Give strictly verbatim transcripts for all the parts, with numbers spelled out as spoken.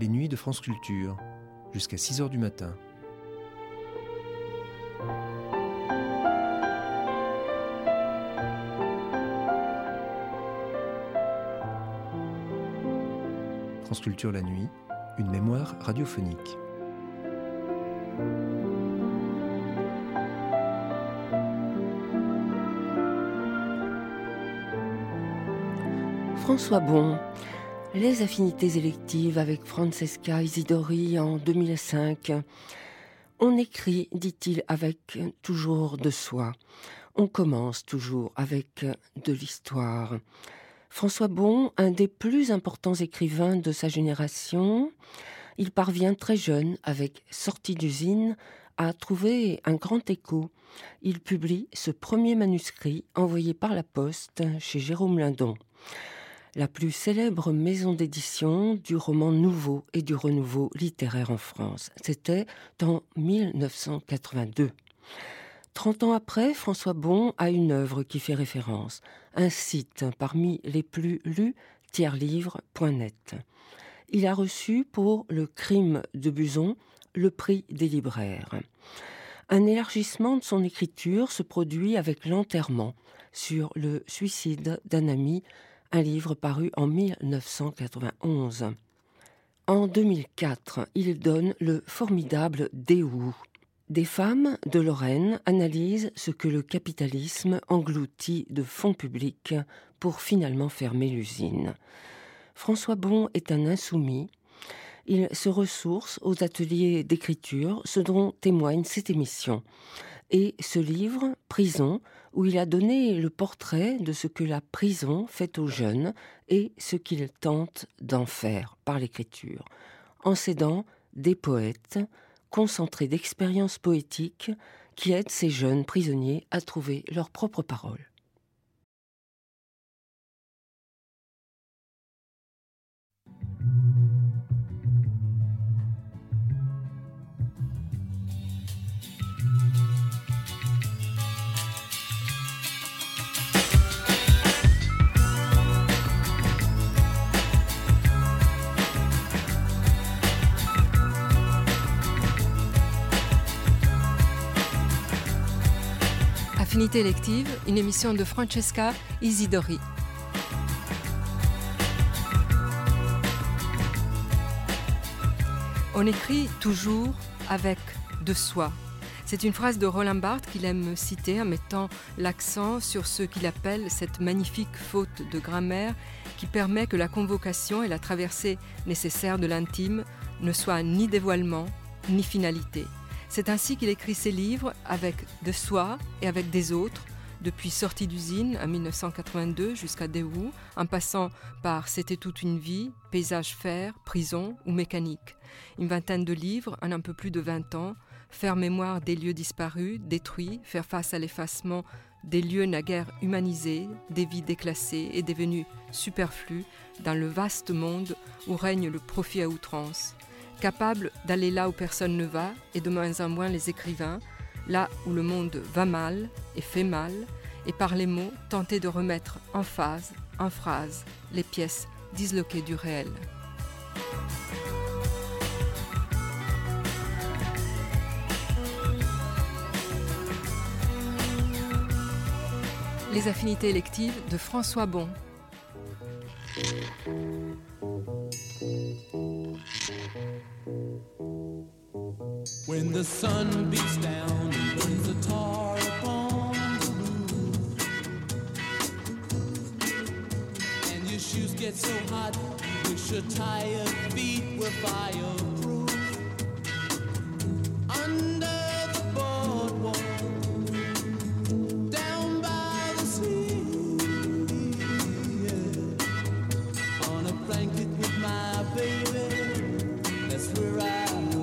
les nuits de France Culture, jusqu'à six heures du matin. France Culture la nuit, une mémoire radiophonique. François Bon, les affinités électives avec Francesca Isidori en deux mille cinq. On écrit, dit-il, avec toujours de soi. On commence toujours avec de l'histoire. François Bon, un des plus importants écrivains de sa génération, il parvient très jeune, avec Sortie d'usine, à trouver un grand écho. Il publie ce premier manuscrit envoyé par la poste chez Jérôme Lindon, la plus célèbre maison d'édition du roman nouveau et du renouveau littéraire en France. C'était en mille neuf cent quatre-vingt-deux. Trente ans après, François Bon a une œuvre qui fait référence, un site parmi les plus lus, tiers-livre point net. Il a reçu pour Le crime de Buzon le prix des libraires. Un élargissement de son écriture se produit avec L'enterrement sur le suicide d'un ami, un livre paru en mille neuf cent quatre-vingt-onze. En deux mille quatre, il donne le formidable Déhou. Des femmes de Lorraine analysent ce que le capitalisme engloutit de fonds publics pour finalement fermer l'usine. François Bon est un insoumis. Il se ressource aux ateliers d'écriture, ce dont témoigne cette émission. Et ce livre, Prison, où il a donné le portrait de ce que la prison fait aux jeunes et ce qu'il tente d'en faire par l'écriture, en s'aidant des poètes concentrés d'expériences poétiques qui aident ces jeunes prisonniers à trouver leurs propres paroles. Affinité élective, une émission de Francesca Isidori. On écrit toujours avec de soi. C'est une phrase de Roland Barthes qu'il aime citer en mettant l'accent sur ce qu'il appelle cette magnifique faute de grammaire qui permet que la convocation et la traversée nécessaire de l'intime ne soient ni dévoilement ni finalité. C'est ainsi qu'il écrit ses livres avec de soi et avec des autres, depuis Sortie d'usine en mille neuf cent quatre-vingt-deux jusqu'à Déhou, en passant par C'était toute une vie, Paysage fer, Prison ou Mécanique. Une vingtaine de livres en un peu plus de vingt ans, faire mémoire des lieux disparus, détruits, faire face à l'effacement des lieux naguère humanisés, des vies déclassées et devenues superflues dans le vaste monde où règne le profit à outrance. Capable d'aller là où personne ne va, et de moins en moins les écrivains, là où le monde va mal et fait mal, et par les mots tenter de remettre en phase, en phrase, les pièces disloquées du réel. Les affinités électives de François Bon. When the sun beats down and burns the tar upon the roof, and your shoes get so hot, you wish your tired feet were fireproof. Under the boardwalk, down by the sea, yeah. On a blanket with my baby, that's where I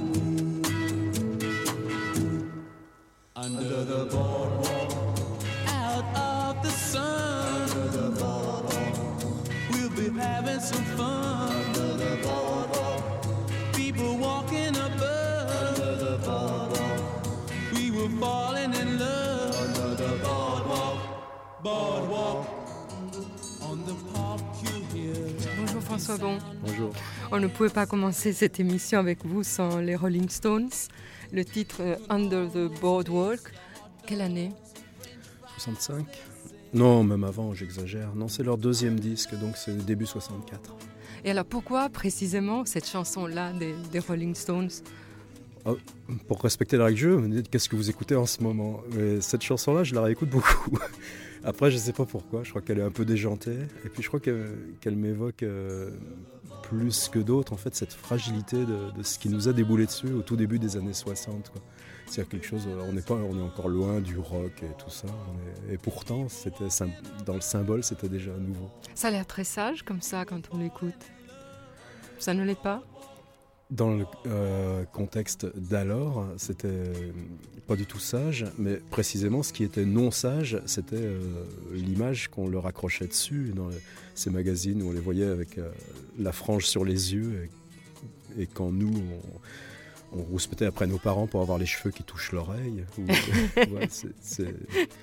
under the boardwalk, out of the sun. Under the boardwalk, we'll be having some fun. Under the boardwalk, people walking above. Under the boardwalk, we were falling in love. Under the boardwalk, boardwalk, on the park you hear. Bonjour François Bon. Bonjour. On ne pouvait pas commencer cette émission avec vous sans les Rolling Stones. Le titre euh, Under the Boardwalk. Quelle année? soixante-cinq? Non, même avant, j'exagère. Non, c'est leur deuxième disque, donc c'est début soixante-quatre. Et alors pourquoi précisément cette chanson-là des, des Rolling Stones? Oh, pour respecter la règle du jeu, vous me dites qu'est-ce que vous écoutez en ce moment? Mais cette chanson-là, je la réécoute beaucoup. Après, je ne sais pas pourquoi, je crois qu'elle est un peu déjantée. Et puis je crois qu'elle, qu'elle m'évoque euh, plus que d'autres, en fait, cette fragilité de, de ce qui nous a déboulé dessus au tout début des années soixante, quoi. C'est-à-dire quelque chose, on n'est pas, on est encore loin du rock et tout ça. On est, et pourtant, c'était, dans le symbole, c'était déjà nouveau. Ça a l'air très sage comme ça quand on l'écoute. Ça ne l'est pas? Dans le euh, contexte d'alors, c'était pas du tout sage, mais précisément ce qui était non sage, c'était euh, l'image qu'on leur accrochait dessus dans les, ces magazines où on les voyait avec euh, la frange sur les yeux et, et quand nous, on, on rouspétait après nos parents pour avoir les cheveux qui touchent l'oreille. Ou, ouais, c'est, c'est...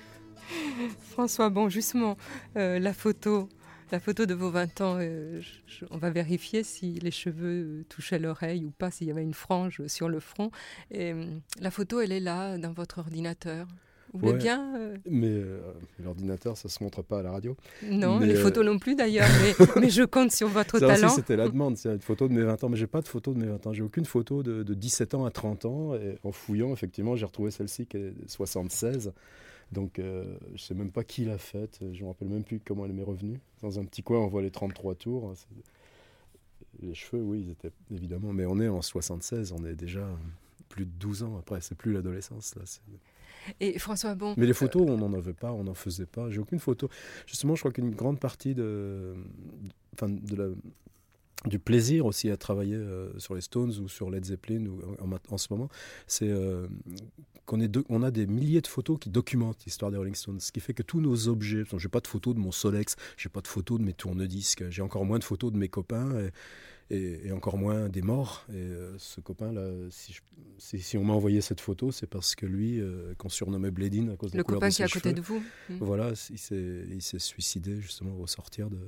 François, bon, justement, euh, la photo... La photo de vos vingt ans, euh, je, on va vérifier si les cheveux touchaient l'oreille ou pas, s'il y avait une frange sur le front. Et, euh, la photo, elle est là, dans votre ordinateur. Vous voulez ouais, bien euh... Mais euh, l'ordinateur, ça ne se montre pas à la radio. Non, mais les euh... photos non plus d'ailleurs, mais, mais je compte sur votre ça talent. Aussi, c'était la demande, c'est une photo de mes vingt ans, mais je n'ai pas de photo de mes vingt ans. J'ai aucune photo de, de dix-sept ans à trente ans. Et en fouillant, effectivement, j'ai retrouvé celle-ci qui est soixante-seize. Donc, euh, je ne sais même pas qui l'a faite. Je ne me rappelle même plus comment elle m'est revenue. Dans un petit coin, on voit les trente-trois tours. C'est... Les cheveux, oui, ils étaient évidemment. Mais on est en soixante-seize, on est déjà plus de douze ans après. C'est plus l'adolescence, là. C'est... Et François Bon... Mais les photos, on n'en avait pas, on n'en faisait pas. J'ai aucune photo. Justement, je crois qu'une grande partie de, enfin, de la... du plaisir aussi à travailler euh, sur les Stones ou sur Led Zeppelin ou, en, en ce moment, c'est euh, qu'on est de, on a des milliers de photos qui documentent l'histoire des Rolling Stones, ce qui fait que tous nos objets, j'ai pas de photos de mon Solex, j'ai pas de photos de mes tourne-disques, j'ai encore moins de photos de mes copains et, et, et encore moins des morts. Et euh, ce copain-là, si, je, si, si on m'a envoyé cette photo, c'est parce que lui, euh, qu'on surnommait Bledin à cause de la couleur de ses cheveux. Le copain qui est à côté de vous. Voilà, il s'est, il s'est suicidé justement au sortir de...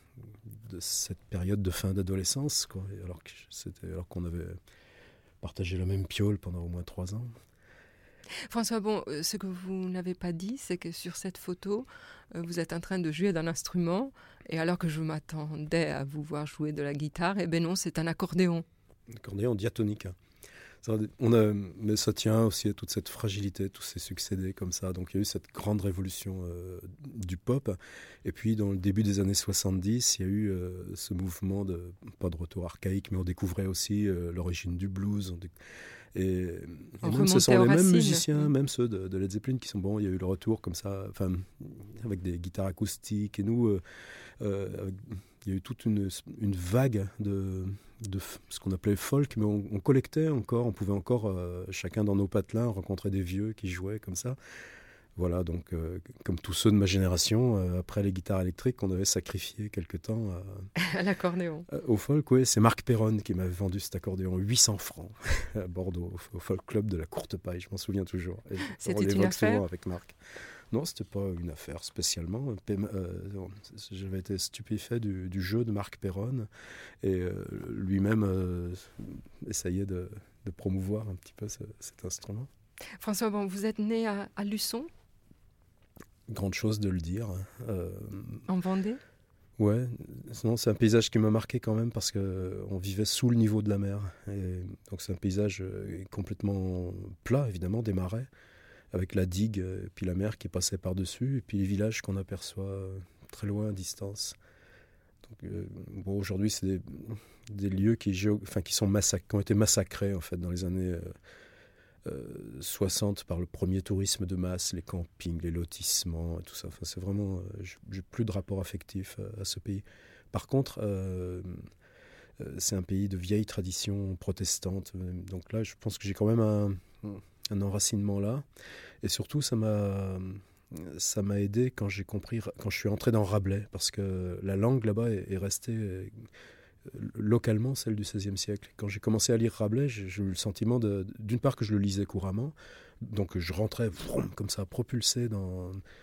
de cette période de fin d'adolescence, quoi. Et alors, que c'était, alors qu'on avait partagé la même piole pendant au moins trois ans. François, bon, ce que vous n'avez pas dit, c'est que sur cette photo, vous êtes en train de jouer d'un instrument, et alors que je m'attendais à vous voir jouer de la guitare, eh bien non, c'est un accordéon. Un accordéon diatonique. On a, mais ça tient aussi à toute cette fragilité, tous ces succédés comme ça. Donc il y a eu cette grande révolution euh, du pop. Et puis dans le début des années soixante-dix, il y a eu euh, ce mouvement, de, pas de retour archaïque, mais on découvrait aussi euh, l'origine du blues. On déc... Et, et même ce sont les mêmes musiciens, même ceux de, de Led Zeppelin qui sont bons. Il y a eu le retour comme ça, enfin, avec des guitares acoustiques. Et nous, euh, euh, avec, il y a eu toute une, une vague de... de ce qu'on appelait folk, mais on, on collectait encore, on pouvait encore, euh, chacun dans nos patelins, rencontrer des vieux qui jouaient comme ça. Voilà, donc, euh, comme tous ceux de ma génération, euh, après les guitares électriques, on avait sacrifié quelque temps à, à l'accordéon. Euh, au folk, oui, c'est Marc Perron qui m'avait vendu cet accordéon, huit cents francs, à Bordeaux, au, au folk club de la Courte Paille, je m'en souviens toujours. Et c'était on une l'évoque affaire souvent avec Marc. Non, c'était pas une affaire spécialement. Euh, j'avais été stupéfait du, du jeu de Marc Perron et euh, lui-même euh, essayait de, de promouvoir un petit peu ce, cet instrument. François, bon, vous êtes né à, à Luçon ? Grande chose de le dire. Euh, en Vendée ? Ouais, sinon c'est un paysage qui m'a marqué quand même parce qu'on vivait sous le niveau de la mer. Et donc c'est un paysage complètement plat, évidemment, des marais, avec la digue, et puis la mer qui passait par-dessus, et puis les villages qu'on aperçoit très loin à distance. Donc, euh, bon, aujourd'hui, c'est des, des lieux qui, géo, enfin, qui, sont massac- qui ont été massacrés en fait, dans les années euh, euh, soixante par le premier tourisme de masse, les campings, les lotissements, et tout ça. Enfin, c'est vraiment, euh, j'ai plus de rapport affectif à, à ce pays. Par contre, euh, euh, c'est un pays de vieille tradition protestante. Donc là, je pense que j'ai quand même un... un enracinement là, et surtout ça m'a ça m'a aidé quand j'ai compris, quand je suis entré dans Rabelais, parce que la langue là-bas est, est restée localement celle du seizième siècle. Quand j'ai commencé à lire Rabelais, j'ai, j'ai eu le sentiment de, d'une part que je le lisais couramment, donc je rentrais vroom, comme ça propulsé dans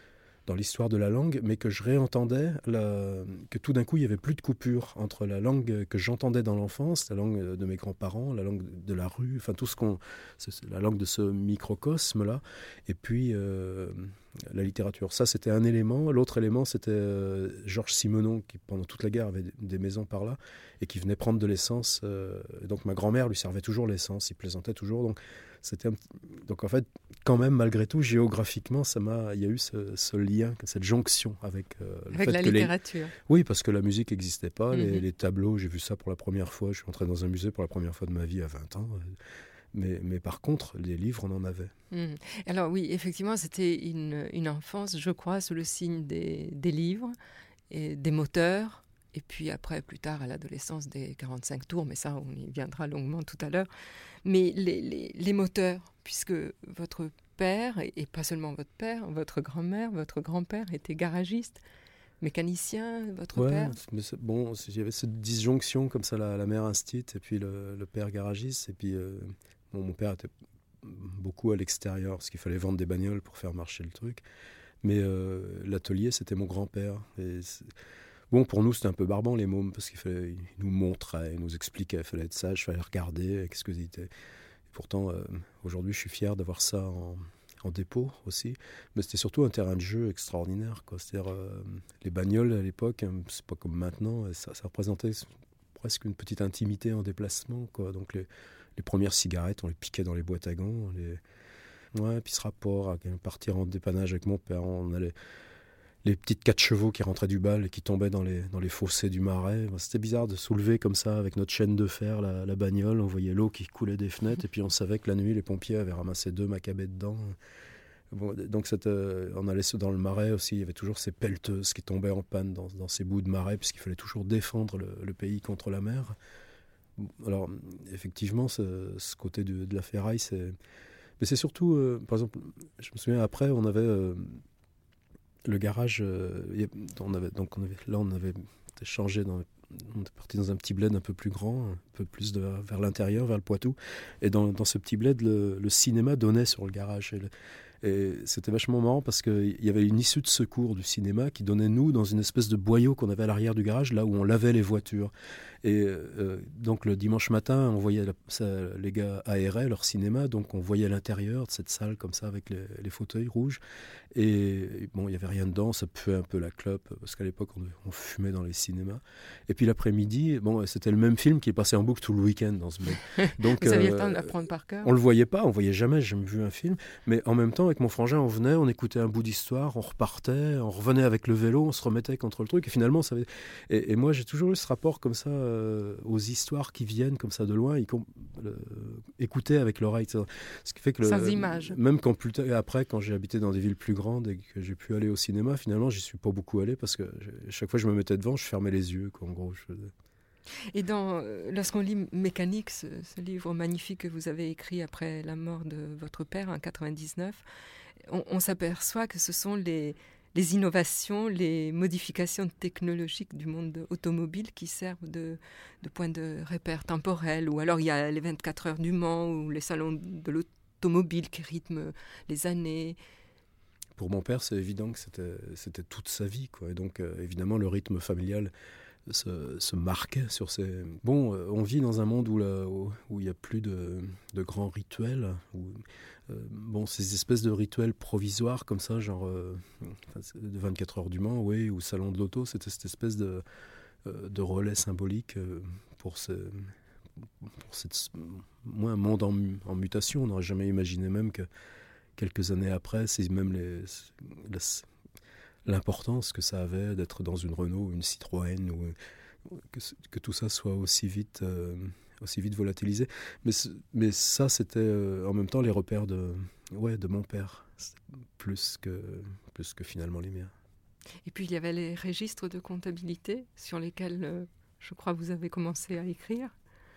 dans l'histoire de la langue, mais que je réentendais, la, que tout d'un coup, il n'y avait plus de coupure entre la langue que j'entendais dans l'enfance, la langue de mes grands-parents, la langue de la rue, enfin tout ce qu'on... C'est la langue de ce microcosme-là, et puis euh, la littérature. Ça, c'était un élément. L'autre élément, c'était euh, Georges Simenon, qui pendant toute la guerre avait des maisons par là, et qui venait prendre de l'essence. Euh, donc ma grand-mère lui servait toujours l'essence, il plaisantait toujours, donc... C'était un... Donc en fait, quand même, malgré tout, géographiquement, ça m'a... il y a eu ce, ce lien, cette jonction avec euh, le avec fait la que littérature. Les... Oui, parce que la musique n'existait pas. Mm-hmm. les, les tableaux, j'ai vu ça pour la première fois. Je suis entré dans un musée pour la première fois de ma vie à vingt ans. Mais, mais par contre, les livres, on en avait. Mmh. Alors oui, effectivement, c'était une, une enfance, je crois, sous le signe des, des livres et des moteurs. Et puis après, plus tard, à l'adolescence, des quarante-cinq tours, mais ça, on y viendra longuement tout à l'heure. Mais les, les, les moteurs, puisque votre père, et pas seulement votre père, votre grand-mère, votre grand-père était garagiste, mécanicien, votre ouais, père. Mais bon, il y avait cette disjonction comme ça, la, la mère instite, et puis le, le père garagiste. Et puis euh, bon, mon père était beaucoup à l'extérieur, parce qu'il fallait vendre des bagnoles pour faire marcher le truc. Mais euh, l'atelier, c'était mon grand-père. Et bon, pour nous, c'était un peu barbant, les mômes, parce qu'il fallait, il nous montrait, il nous expliquait, il fallait être sage, il fallait regarder, qu'est-ce que c'était. Pourtant, euh, aujourd'hui, je suis fier d'avoir ça en, en dépôt aussi. Mais c'était surtout un terrain de jeu extraordinaire, quoi. C'est-à-dire, euh, les bagnoles, à l'époque, hein, c'est pas comme maintenant, ça, ça représentait presque une petite intimité en déplacement, quoi. Donc, les, les premières cigarettes, on les piquait dans les boîtes à gants. Les... Ouais, puis ce rapport à partir en dépannage avec mon père, on allait... les petites quatre chevaux qui rentraient du bal et qui tombaient dans les, dans les fossés du Marais. C'était bizarre de soulever comme ça, avec notre chaîne de fer, la, la bagnole. On voyait l'eau qui coulait des fenêtres, et puis on savait que la nuit, les pompiers avaient ramassé deux macabées dedans. Bon, donc cette, euh, on allait dans le Marais aussi, il y avait toujours ces pelleteuses qui tombaient en panne dans, dans ces bouts de Marais, puisqu'il fallait toujours défendre le, le pays contre la mer. Alors, effectivement, ce, ce côté de, de la ferraille, c'est... Mais c'est surtout, euh, par exemple, je me souviens, après, on avait... Euh, le garage, euh, on avait, donc on avait, là on avait changé, dans, on était parti dans un petit bled un peu plus grand, un peu plus de, vers l'intérieur, vers le Poitou. Et dans, dans ce petit bled, le, le cinéma donnait sur le garage. Et, le, et c'était vachement marrant parce qu'il y avait une issue de secours du cinéma qui donnait, nous, dans une espèce de boyau qu'on avait à l'arrière du garage, là où on lavait les voitures. Et euh, donc le dimanche matin, on voyait la, ça, les gars aéraient leur cinéma, donc on voyait l'intérieur de cette salle comme ça avec les, les fauteuils rouges. Et bon, il n'y avait rien dedans, ça puait un peu la clope, parce qu'à l'époque, on, on fumait dans les cinémas. Et puis l'après-midi, bon, c'était le même film qui est passé en boucle tout le week-end dans ce bled. Donc, vous aviez euh, le temps de l'apprendre par cœur. On ne le voyait pas, on ne voyait jamais, j'ai jamais vu un film. Mais en même temps, avec mon frangin, on venait, on écoutait un bout d'histoire, on repartait, on revenait avec le vélo, on se remettait contre le truc. Et finalement, ça avait... et, et moi, j'ai toujours eu ce rapport comme ça euh, aux histoires qui viennent comme ça de loin, y com... euh, écouter avec l'oreille. Ce qui fait que le... Sans images. Même quand plus tard, après, quand j'ai habité dans des villes plus grandes et que j'ai pu aller au cinéma, finalement, j'y suis pas beaucoup allé parce que chaque fois que je me mettais devant, je fermais les yeux, quoi, en gros. Je... Et dans, lorsqu'on lit Mécanique, ce, ce livre magnifique que vous avez écrit après la mort de votre père en quatre-vingt-dix-neuf, on, on s'aperçoit que ce sont les, les innovations, les modifications technologiques du monde automobile qui servent de, de point de repère temporel. Ou alors il y a les vingt-quatre heures du Mans ou les salons de l'automobile qui rythment les années. Pour mon père, c'est évident que c'était, c'était toute sa vie, quoi. Et donc, euh, évidemment, le rythme familial se, se marquait sur ces... Bon, euh, on vit dans un monde où il où, où n'y a plus de, de grands rituels, où, euh, bon, ces espèces de rituels provisoires comme ça, genre euh, de vingt-quatre heures du Mans, oui, ou Salon de l'Auto, c'était cette espèce de, euh, de relais symbolique euh, pour, ce, pour cette, moi, un monde en, en mutation. On n'aurait jamais imaginé même que quelques années après, c'est même les, les, l'importance que ça avait d'être dans une Renault ou une Citroën, ou que, que tout ça soit aussi vite, euh, aussi vite volatilisé. Mais, mais ça, c'était euh, en même temps les repères de, ouais, de mon père, plus que, plus que finalement les miens. Et puis il y avait les registres de comptabilité sur lesquels, euh, je crois, vous avez commencé à écrire.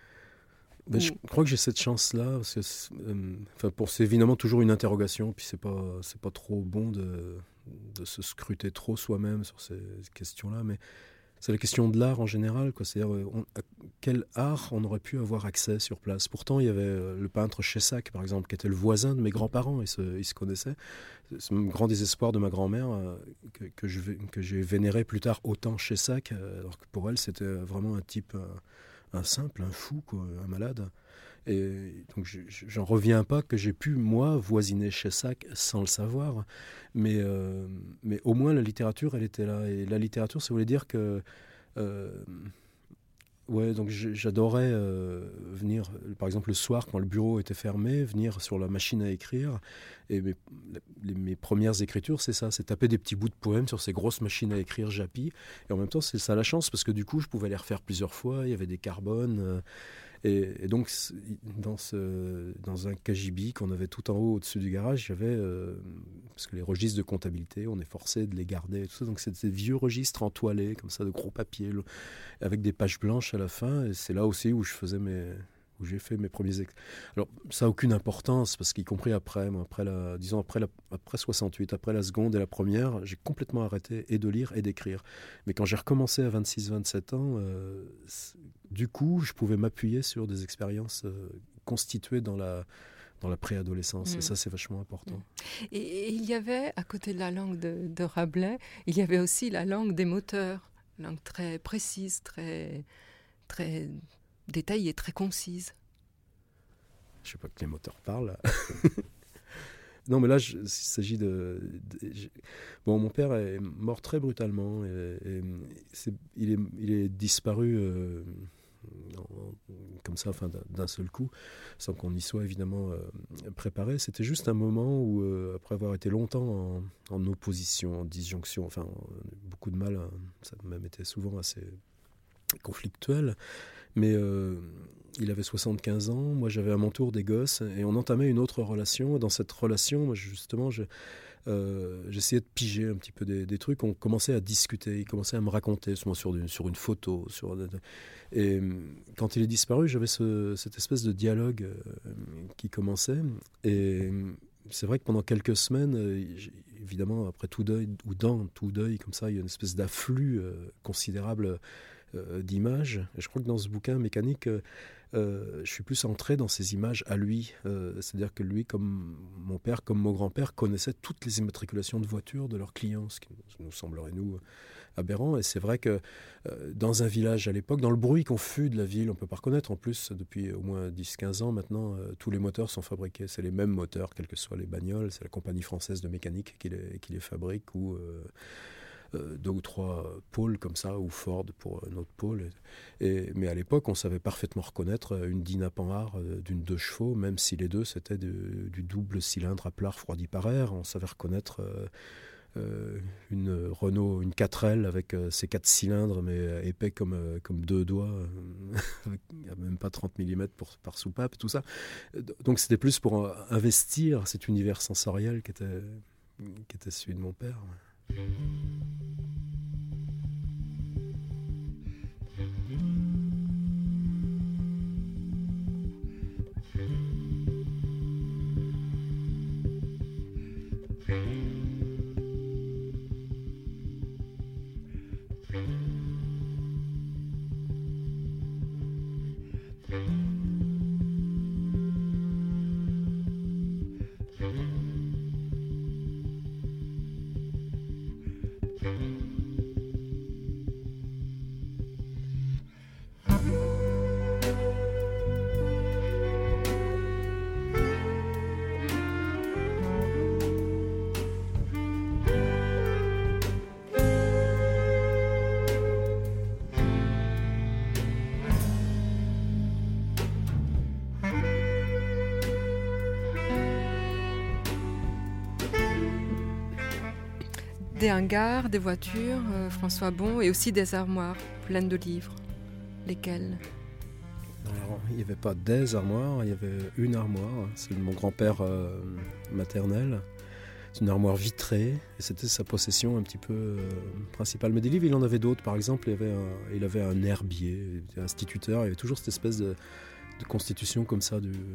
Ben, je crois que j'ai cette chance-là, parce que c'est, euh, enfin, pour, c'est évidemment toujours une interrogation, puis c'est pas, c'est pas trop bon de, de se scruter trop soi-même sur ces questions-là, mais c'est la question de l'art en général, quoi. C'est-à-dire, on, à quel art on aurait pu avoir accès sur place. Pourtant, il y avait le peintre Chessac, par exemple, qui était le voisin de mes grands-parents, ils se, ils se connaissaient. C'est un grand désespoir de ma grand-mère euh, que, que, je, que j'ai vénéré plus tard autant Chessac, euh, alors que pour elle, c'était vraiment un type, un, un simple, un fou, quoi, un malade. Et donc, je, j'en reviens pas que j'ai pu, moi, voisiner Chessac sans le savoir. Mais, euh, mais au moins, la littérature, elle était là. Et la littérature, ça voulait dire que... Euh, ouais, donc j'adorais euh, venir, par exemple, le soir, quand le bureau était fermé, venir sur la machine à écrire. Et mes, les, mes premières écritures, c'est ça, c'est taper des petits bouts de poèmes sur ces grosses machines à écrire Japy. Et en même temps, c'est ça la chance, parce que du coup, je pouvais les refaire plusieurs fois. Il y avait des carbones... Euh, Et, et donc, dans, ce, dans un K J B qu'on avait tout en haut au-dessus du garage, il y avait, euh, parce que les registres de comptabilité, on est forcé de les garder et tout ça. Donc, c'est des vieux registres entoilés, comme ça, de gros papiers, avec des pages blanches à la fin. Et c'est là aussi où je faisais mes... où j'ai fait mes premiers... Ex... Alors, ça n'a aucune importance, parce qu'y compris après, moi, après la, disons après, la, après soixante-huit, après la seconde et la première, j'ai complètement arrêté et de lire et d'écrire. Mais quand j'ai recommencé à vingt-six vingt-sept ans, euh, du coup, je pouvais m'appuyer sur des expériences euh, constituées dans la, dans la préadolescence. Mmh. Et ça, c'est vachement important. Et, et il y avait, à côté de la langue de, de Rabelais, il y avait aussi la langue des moteurs, langue très précise, très... très détaillée, très concise. Je ne sais pas que les moteurs parlent. Non, mais là, je, il s'agit de, de... Bon, mon père est mort très brutalement. Et, et c'est, il, est, il est disparu euh, en, comme ça, enfin, d'un seul coup, sans qu'on y soit évidemment euh, préparé. C'était juste un moment où, euh, après avoir été longtemps en, en opposition, en disjonction, enfin, beaucoup de mal, hein, ça a même été souvent assez conflictuel. Mais euh, il avait soixante-quinze ans, moi j'avais à mon tour des gosses, et on entamait une autre relation. Dans cette relation, moi, justement, je, euh, j'essayais de piger un petit peu des, des trucs. On commençait à discuter, il commençait à me raconter, souvent sur une, sur une photo. Sur, et quand il est disparu, j'avais ce, cette espèce de dialogue euh, qui commençait. Et c'est vrai que pendant quelques semaines, euh, évidemment, après tout deuil, ou dans tout deuil, comme ça, il y a une espèce d'afflux euh, considérable Euh, d'images. Et je crois que dans ce bouquin Mécanique, euh, euh, je suis plus entré dans ces images à lui. Euh, c'est-à-dire que lui, comme mon père, comme mon grand-père, connaissait toutes les immatriculations de voitures de leurs clients, ce qui nous semblerait, nous, aberrant. Et c'est vrai que euh, dans un village à l'époque, dans le bruit confus de la ville, on ne peut pas reconnaître. En plus, depuis au moins dix quinze ans maintenant, euh, tous les moteurs sont fabriqués. C'est les mêmes moteurs, quelles que soient les bagnoles. C'est la compagnie française de mécanique qui les, qui les fabrique, ou... Euh, Euh, deux ou trois pôles comme ça, ou Ford pour euh, notre pôle. Et, et, mais à l'époque, on savait parfaitement reconnaître une Dyna Panhard euh, d'une deux chevaux, même si les deux, c'était de, du double cylindre à plat refroidi par air. On savait reconnaître euh, euh, une Renault, une quatre L avec euh, ses quatre cylindres, mais euh, épais comme, euh, comme deux doigts, euh, avec même pas trente millimètres pour, par soupape, tout ça. Donc c'était plus pour euh, investir cet univers sensoriel qui était, qui était celui de mon père. Des hangars, des voitures, euh, François Bon, et aussi des armoires pleines de livres. Lesquelles ? Alors, il n'y avait pas des armoires, il y avait une armoire. C'est de mon grand-père euh, maternel. C'est une armoire vitrée, et c'était sa possession un petit peu euh, principale. Mais des livres, il en avait d'autres. Par exemple, il avait un, il avait un herbier, il était instituteur. Il y avait toujours cette espèce de, de constitution comme ça du,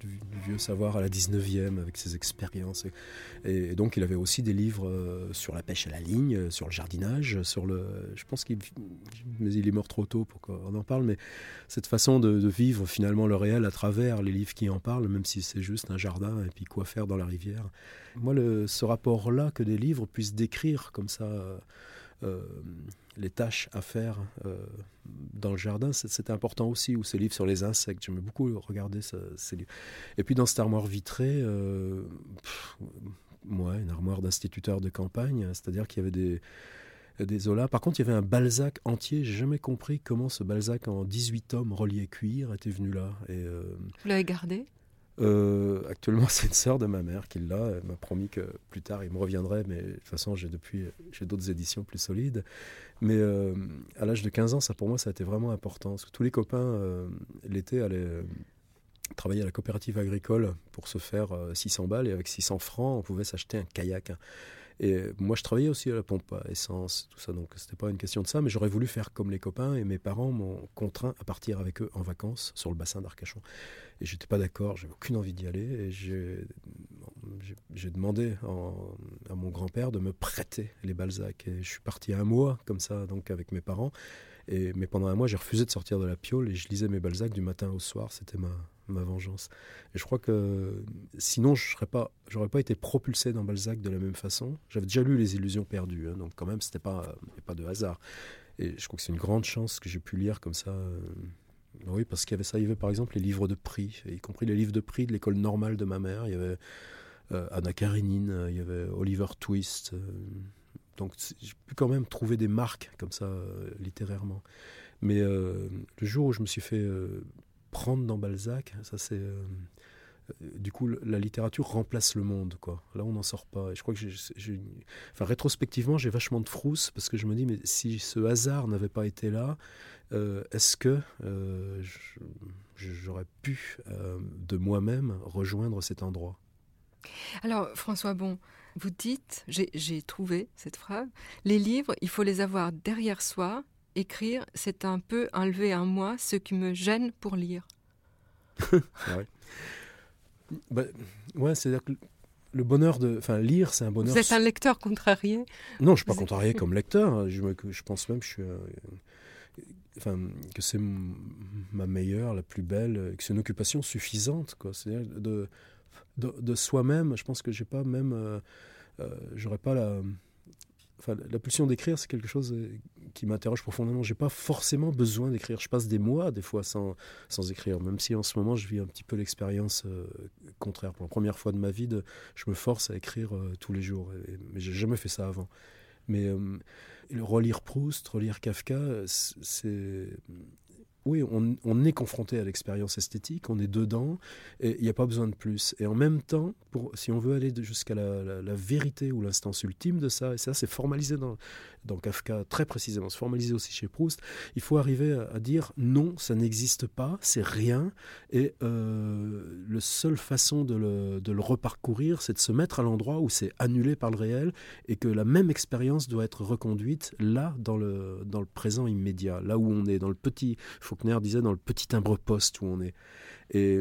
du vieux savoir à la dix-neuvième, avec ses expériences. Et, et donc, il avait aussi des livres euh, sur la pêche à la ligne, sur le jardinage, sur le... Je pense qu'il mais il est mort trop tôt pour qu'on en parle, mais cette façon de, de vivre finalement le réel à travers les livres qui en parlent, même si c'est juste un jardin et puis quoi faire dans la rivière. Moi, le, ce rapport-là, que des livres puissent décrire comme ça... Euh, les tâches à faire euh, dans le jardin, c'est, c'était important aussi, ou ces livres sur les insectes, j'aimais beaucoup regarder ce, ces livres. Et puis dans cette armoire vitrée, euh, pff, ouais, une armoire d'instituteur de campagne, c'est-à-dire qu'il y avait des, des Zola. Par contre, il y avait un Balzac entier, j'ai jamais compris comment ce Balzac en dix-huit tomes reliés cuir était venu là. Et, euh, Vous l'avez gardé ? Euh, actuellement, c'est une sœur de ma mère qui l'a. Elle m'a promis que plus tard, il me reviendrait, mais de toute façon, j'ai depuis j'ai d'autres éditions plus solides. Mais euh, à l'âge de quinze ans, ça pour moi, ça a été vraiment important. Parce que tous les copains, euh, l'été, allaient euh, travailler à la coopérative agricole pour se faire euh, six cents balles. Et avec six cents francs, on pouvait s'acheter un kayak. Hein. Et moi, je travaillais aussi à la pompe à essence, tout ça. Donc, c'était pas une question de ça. Mais j'aurais voulu faire comme les copains. Et mes parents m'ont contraint à partir avec eux en vacances sur le bassin d'Arcachon. Et j'étais pas d'accord, j'avais aucune envie d'y aller. Et j'ai, j'ai, j'ai demandé en, à mon grand-père de me prêter les Balzac. Et je suis parti un mois comme ça, donc avec mes parents. Et, mais pendant un mois, j'ai refusé de sortir de la piole et je lisais mes Balzac du matin au soir. C'était ma, ma vengeance. Et je crois que sinon, je serais pas, j'aurais pas été propulsé dans Balzac de la même façon. J'avais déjà lu Les Illusions perdues, hein, donc quand même, c'était pas, pas de hasard. Et je crois que c'est une grande chance que j'ai pu lire comme ça. Euh, Oui, parce qu'il y avait ça, il y avait par exemple les livres de prix, y compris les livres de prix de l'école normale de ma mère. Il y avait euh, Anna Karénine, il y avait Oliver Twist. Euh, donc j'ai pu quand même trouver des marques comme ça, euh, littérairement. Mais euh, le jour où je me suis fait euh, prendre dans Balzac, ça c'est... Euh, du coup, la littérature remplace le monde, quoi. Là, on n'en sort pas. Et je crois que j'ai, j'ai... Enfin, rétrospectivement, j'ai vachement de frousse parce que je me dis, mais si ce hasard n'avait pas été là, euh, est-ce que euh, je, j'aurais pu, euh, de moi-même, rejoindre cet endroit ? Alors, François Bon, vous dites, j'ai, j'ai trouvé cette phrase, les livres, il faut les avoir derrière soi. Écrire, c'est un peu enlever en moi ce qui me gêne pour lire. Ouais. Bah, ouais, c'est-à-dire que le bonheur de... Enfin, lire, c'est un bonheur... Vous êtes un lecteur contrarié ? Non, je ne suis pas Vous contrarié êtes... comme lecteur. Je, me, je pense même que je suis... Euh, enfin, que c'est m- ma meilleure, la plus belle, que c'est une occupation suffisante, quoi. C'est-à-dire de, de, de soi-même, je pense que j'ai pas même... Euh, euh, j'aurais pas la... Enfin, la pulsion d'écrire, c'est quelque chose qui m'interroge profondément. Je n'ai pas forcément besoin d'écrire. Je passe des mois, des fois, sans, sans écrire. Même si en ce moment, je vis un petit peu l'expérience euh, contraire. Pour la première fois de ma vie, de, je me force à écrire euh, tous les jours. Et, mais je n'ai jamais fait ça avant. Mais euh, relire Proust, relire Kafka, c'est... Oui, on, on est confronté à l'expérience esthétique, on est dedans, et il n'y a pas besoin de plus. Et en même temps, pour, si on veut aller de, jusqu'à la, la, la vérité ou l'instance ultime de ça, et ça c'est formalisé dans, dans Kafka très précisément, c'est formalisé aussi chez Proust, il faut arriver à, à dire non, ça n'existe pas, c'est rien, et euh, la seule façon de le, de le reparcourir, c'est de se mettre à l'endroit où c'est annulé par le réel, et que la même expérience doit être reconduite là, dans le, dans le présent immédiat, là où on est, dans le petit... Faulkner disait dans le petit timbre-poste où on est. Et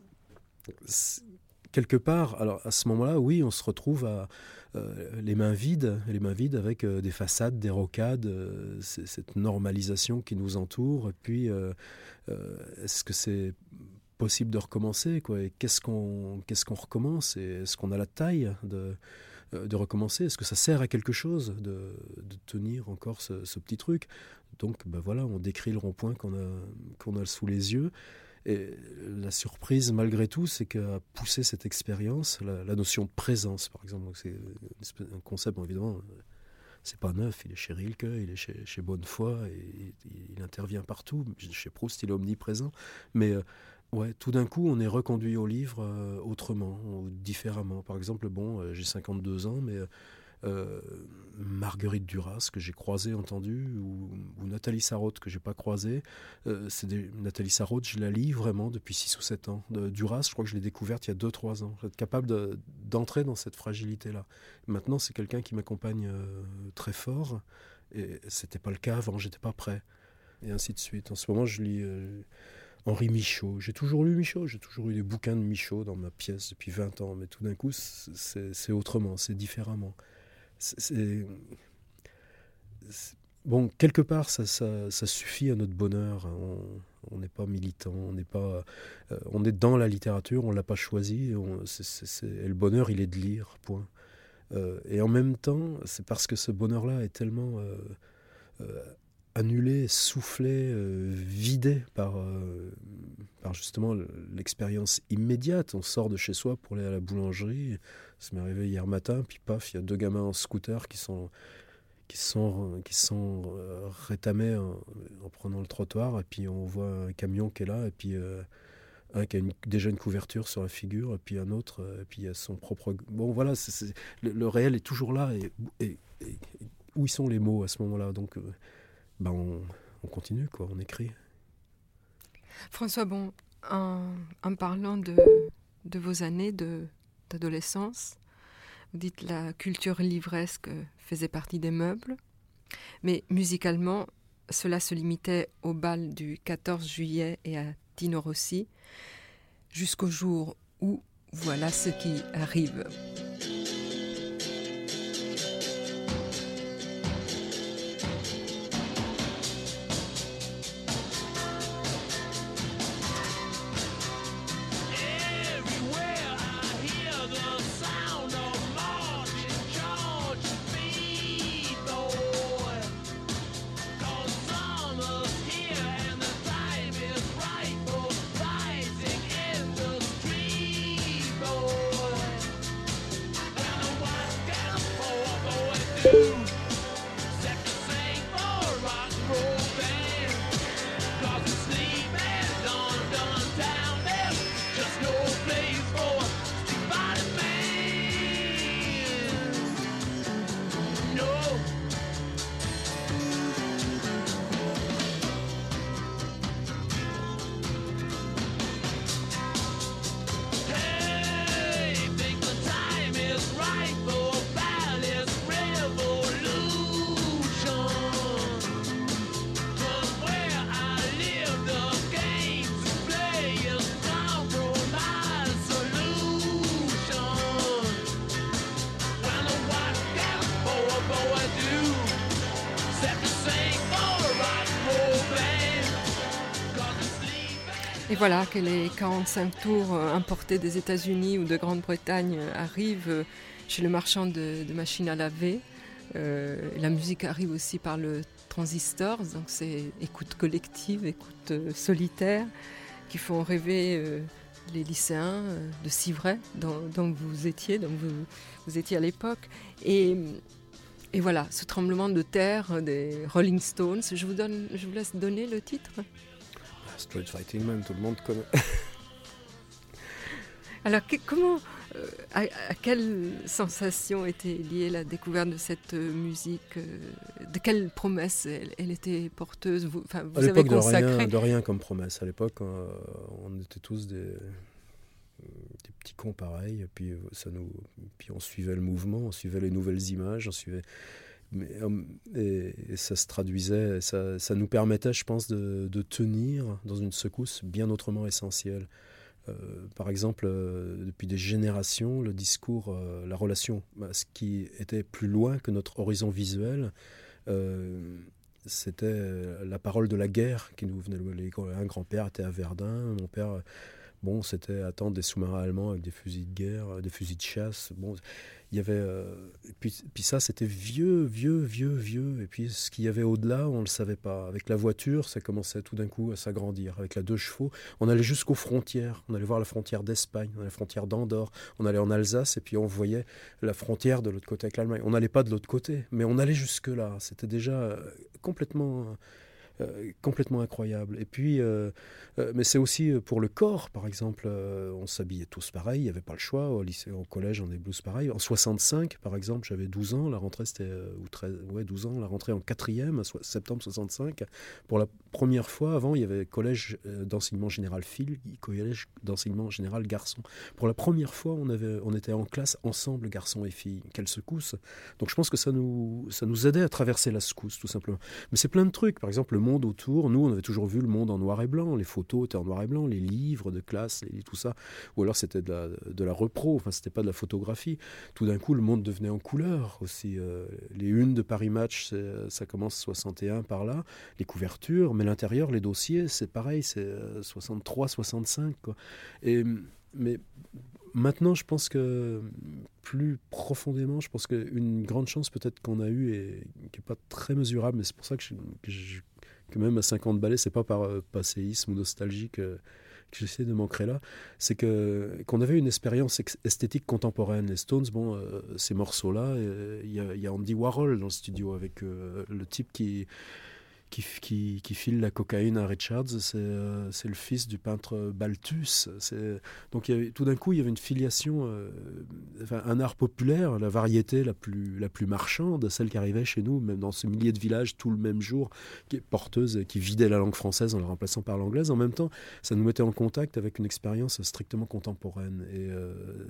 quelque part, alors à ce moment-là, oui, on se retrouve à euh, les mains vides, les mains vides avec euh, des façades, des rocades, euh, cette normalisation qui nous entoure. Et puis, euh, euh, est-ce que c'est possible de recommencer, quoi ? Et qu'est-ce qu'on, qu'est-ce qu'on recommence ? Et est-ce qu'on a la taille de de recommencer, est-ce que ça sert à quelque chose de, de tenir encore ce, ce petit truc ? Donc ben voilà, on décrit le rond-point qu'on a, qu'on a sous les yeux, et la surprise malgré tout, c'est qu'à pousser cette expérience, la, la notion de présence par exemple, donc c'est un concept, bon, évidemment c'est pas neuf, il est chez Rilke, il est chez, chez Bonnefoy, et il, il intervient partout, chez Proust il est omniprésent, mais euh, ouais, tout d'un coup, on est reconduit au livre euh, autrement, ou différemment. Par exemple, bon, euh, j'ai cinquante-deux ans, mais euh, Marguerite Duras, que j'ai croisée, entendue, ou, ou Nathalie Sarraute, que j'ai pas croisée. Euh, c'est des, Nathalie Sarraute, je la lis vraiment depuis six ou sept ans. De, Duras, je crois que je l'ai découverte il y a deux trois ans. Être capable de, d'entrer dans cette fragilité-là. Maintenant, c'est quelqu'un qui m'accompagne euh, très fort, et c'était pas le cas avant, j'étais pas prêt. Et ainsi de suite. En ce moment, je lis... Euh, Henri Michaud. J'ai toujours lu Michaud, j'ai toujours eu des bouquins de Michaud dans ma pièce depuis vingt ans, mais tout d'un coup, c'est, c'est autrement, c'est différemment. C'est, c'est, c'est, bon, quelque part, ça, ça, ça suffit à notre bonheur. On n'est pas militant, on n'est pas, euh, on est dans la littérature, on l'a pas choisi. On, c'est, c'est, c'est, et le bonheur, il est de lire, point. Euh, et en même temps, c'est parce que ce bonheur-là est tellement euh, euh, annulé, soufflé, euh, vidé par, euh, par justement l'expérience immédiate. On sort de chez soi pour aller à la boulangerie. Ça m'est arrivé hier matin, puis paf, il y a deux gamins en scooter qui sont, qui sont, qui sont euh, rétamés en, en prenant le trottoir, et puis on voit un camion qui est là, et puis euh, un qui a une, déjà une couverture sur la figure, et puis un autre, et puis il y a son propre... Bon voilà, c'est, c'est, le, le réel est toujours là, et, et, et, et où ils sont les mots à ce moment-là? Donc... Euh, Ben on, on continue, quoi, on écrit. François, bon, en, en parlant de, de vos années de, d'adolescence, vous dites que la culture livresque faisait partie des meubles, mais musicalement, cela se limitait au bal du quatorze juillet et à Tino Rossi, jusqu'au jour où voilà ce qui arrive. Et voilà que les quarante-cinq tours importés des États-Unis ou de Grande-Bretagne arrivent chez le marchand de, de machines à laver. Euh, la musique arrive aussi par le transistor, donc c'est écoute collective, écoute euh, solitaire, qui font rêver euh, les lycéens euh, de Civray, dont, dont vous étiez, dont vous, vous étiez à l'époque. Et, et voilà, ce tremblement de terre des Rolling Stones. Je vous, donne, je vous laisse donner le titre. Street Fighting Man, tout le monde connaît. Alors, que, comment, euh, à, à quelle sensation était liée la découverte de cette euh, musique euh, de quelle promesse elle, elle était porteuse? Vous, enfin, vous à l'époque, avez consacré... de rien, de rien comme promesse. À l'époque, euh, on était tous des, des petits cons pareils. Et puis, ça nous, puis on suivait le mouvement, on suivait les nouvelles images, on suivait... Mais, et, et ça se traduisait, ça, ça nous permettait, je pense, de, de tenir dans une secousse bien autrement essentielle. Euh, par exemple, euh, depuis des générations, le discours, euh, la relation, bah, ce qui était plus loin que notre horizon visuel, euh, c'était la parole de la guerre qui nous venait. Un grand-père était à Verdun, mon père... Bon, c'était attendre des sous-marins allemands avec des fusils de guerre, des fusils de chasse. Bon, il y avait, euh, et puis, puis ça, c'était vieux, vieux, vieux, vieux. Et puis ce qu'il y avait au-delà, on ne le savait pas. Avec la voiture, ça commençait tout d'un coup à s'agrandir. Avec la deux chevaux, on allait jusqu'aux frontières. On allait voir la frontière d'Espagne, on allait la frontière d'Andorre. On allait en Alsace et puis on voyait la frontière de l'autre côté avec l'Allemagne. On n'allait pas de l'autre côté, mais on allait jusque-là. C'était déjà complètement... Euh, complètement incroyable. Et puis, euh, euh, mais c'est aussi pour le corps, par exemple, euh, on s'habillait tous pareil, il n'y avait pas le choix. Au lycée, au collège, on est blouses pareil. En soixante-cinq, par exemple, j'avais douze ans, la rentrée c'était, euh, ou treize, ouais, douze ans, la rentrée en quatrième, so- septembre soixante-cinq. Pour la première fois, avant, il y avait collège euh, d'enseignement général filles, collège d'enseignement général garçons. Pour la première fois, on, avait, on était en classe ensemble, garçons et filles. Quelle secousse! Donc je pense que ça nous, ça nous aidait à traverser la secousse, tout simplement. Mais c'est plein de trucs, par exemple, le monde autour, nous, on avait toujours vu le monde en noir et blanc. Les photos étaient en noir et blanc, les livres de classe, les, tout ça. Ou alors c'était de la, de la repro, enfin, c'était pas de la photographie. Tout d'un coup, le monde devenait en couleur aussi. Euh, les unes de Paris Match, c'est, ça commence soixante et un par là. Les couvertures, mais l'intérieur, les dossiers, c'est pareil, c'est soixante-trois, soixante-cinq, quoi. Et, mais maintenant, je pense que plus profondément, je pense qu'une grande chance peut-être qu'on a eue et qui n'est pas très mesurable, mais c'est pour ça que, je, que, je, que même à cinquante ballets, c'est pas par euh, passéisme ou nostalgie que, que j'essaie de m'ancrer là, c'est que, qu'on avait une expérience ex- esthétique contemporaine. Les Stones, bon, euh, ces morceaux-là, il euh, y, y a Andy Warhol dans le studio avec euh, le type qui... Qui, qui, qui file la cocaïne à Richards, c'est, euh, c'est le fils du peintre Balthus. C'est, donc il y avait, tout d'un coup, il y avait une filiation, euh, enfin, un art populaire, la variété la plus, la plus marchande, celle qui arrivait chez nous, même dans ce millier de villages, tout le même jour, qui est porteuse, qui vidait la langue française en la remplaçant par l'anglaise. En même temps, ça nous mettait en contact avec une expérience strictement contemporaine. Et... Euh,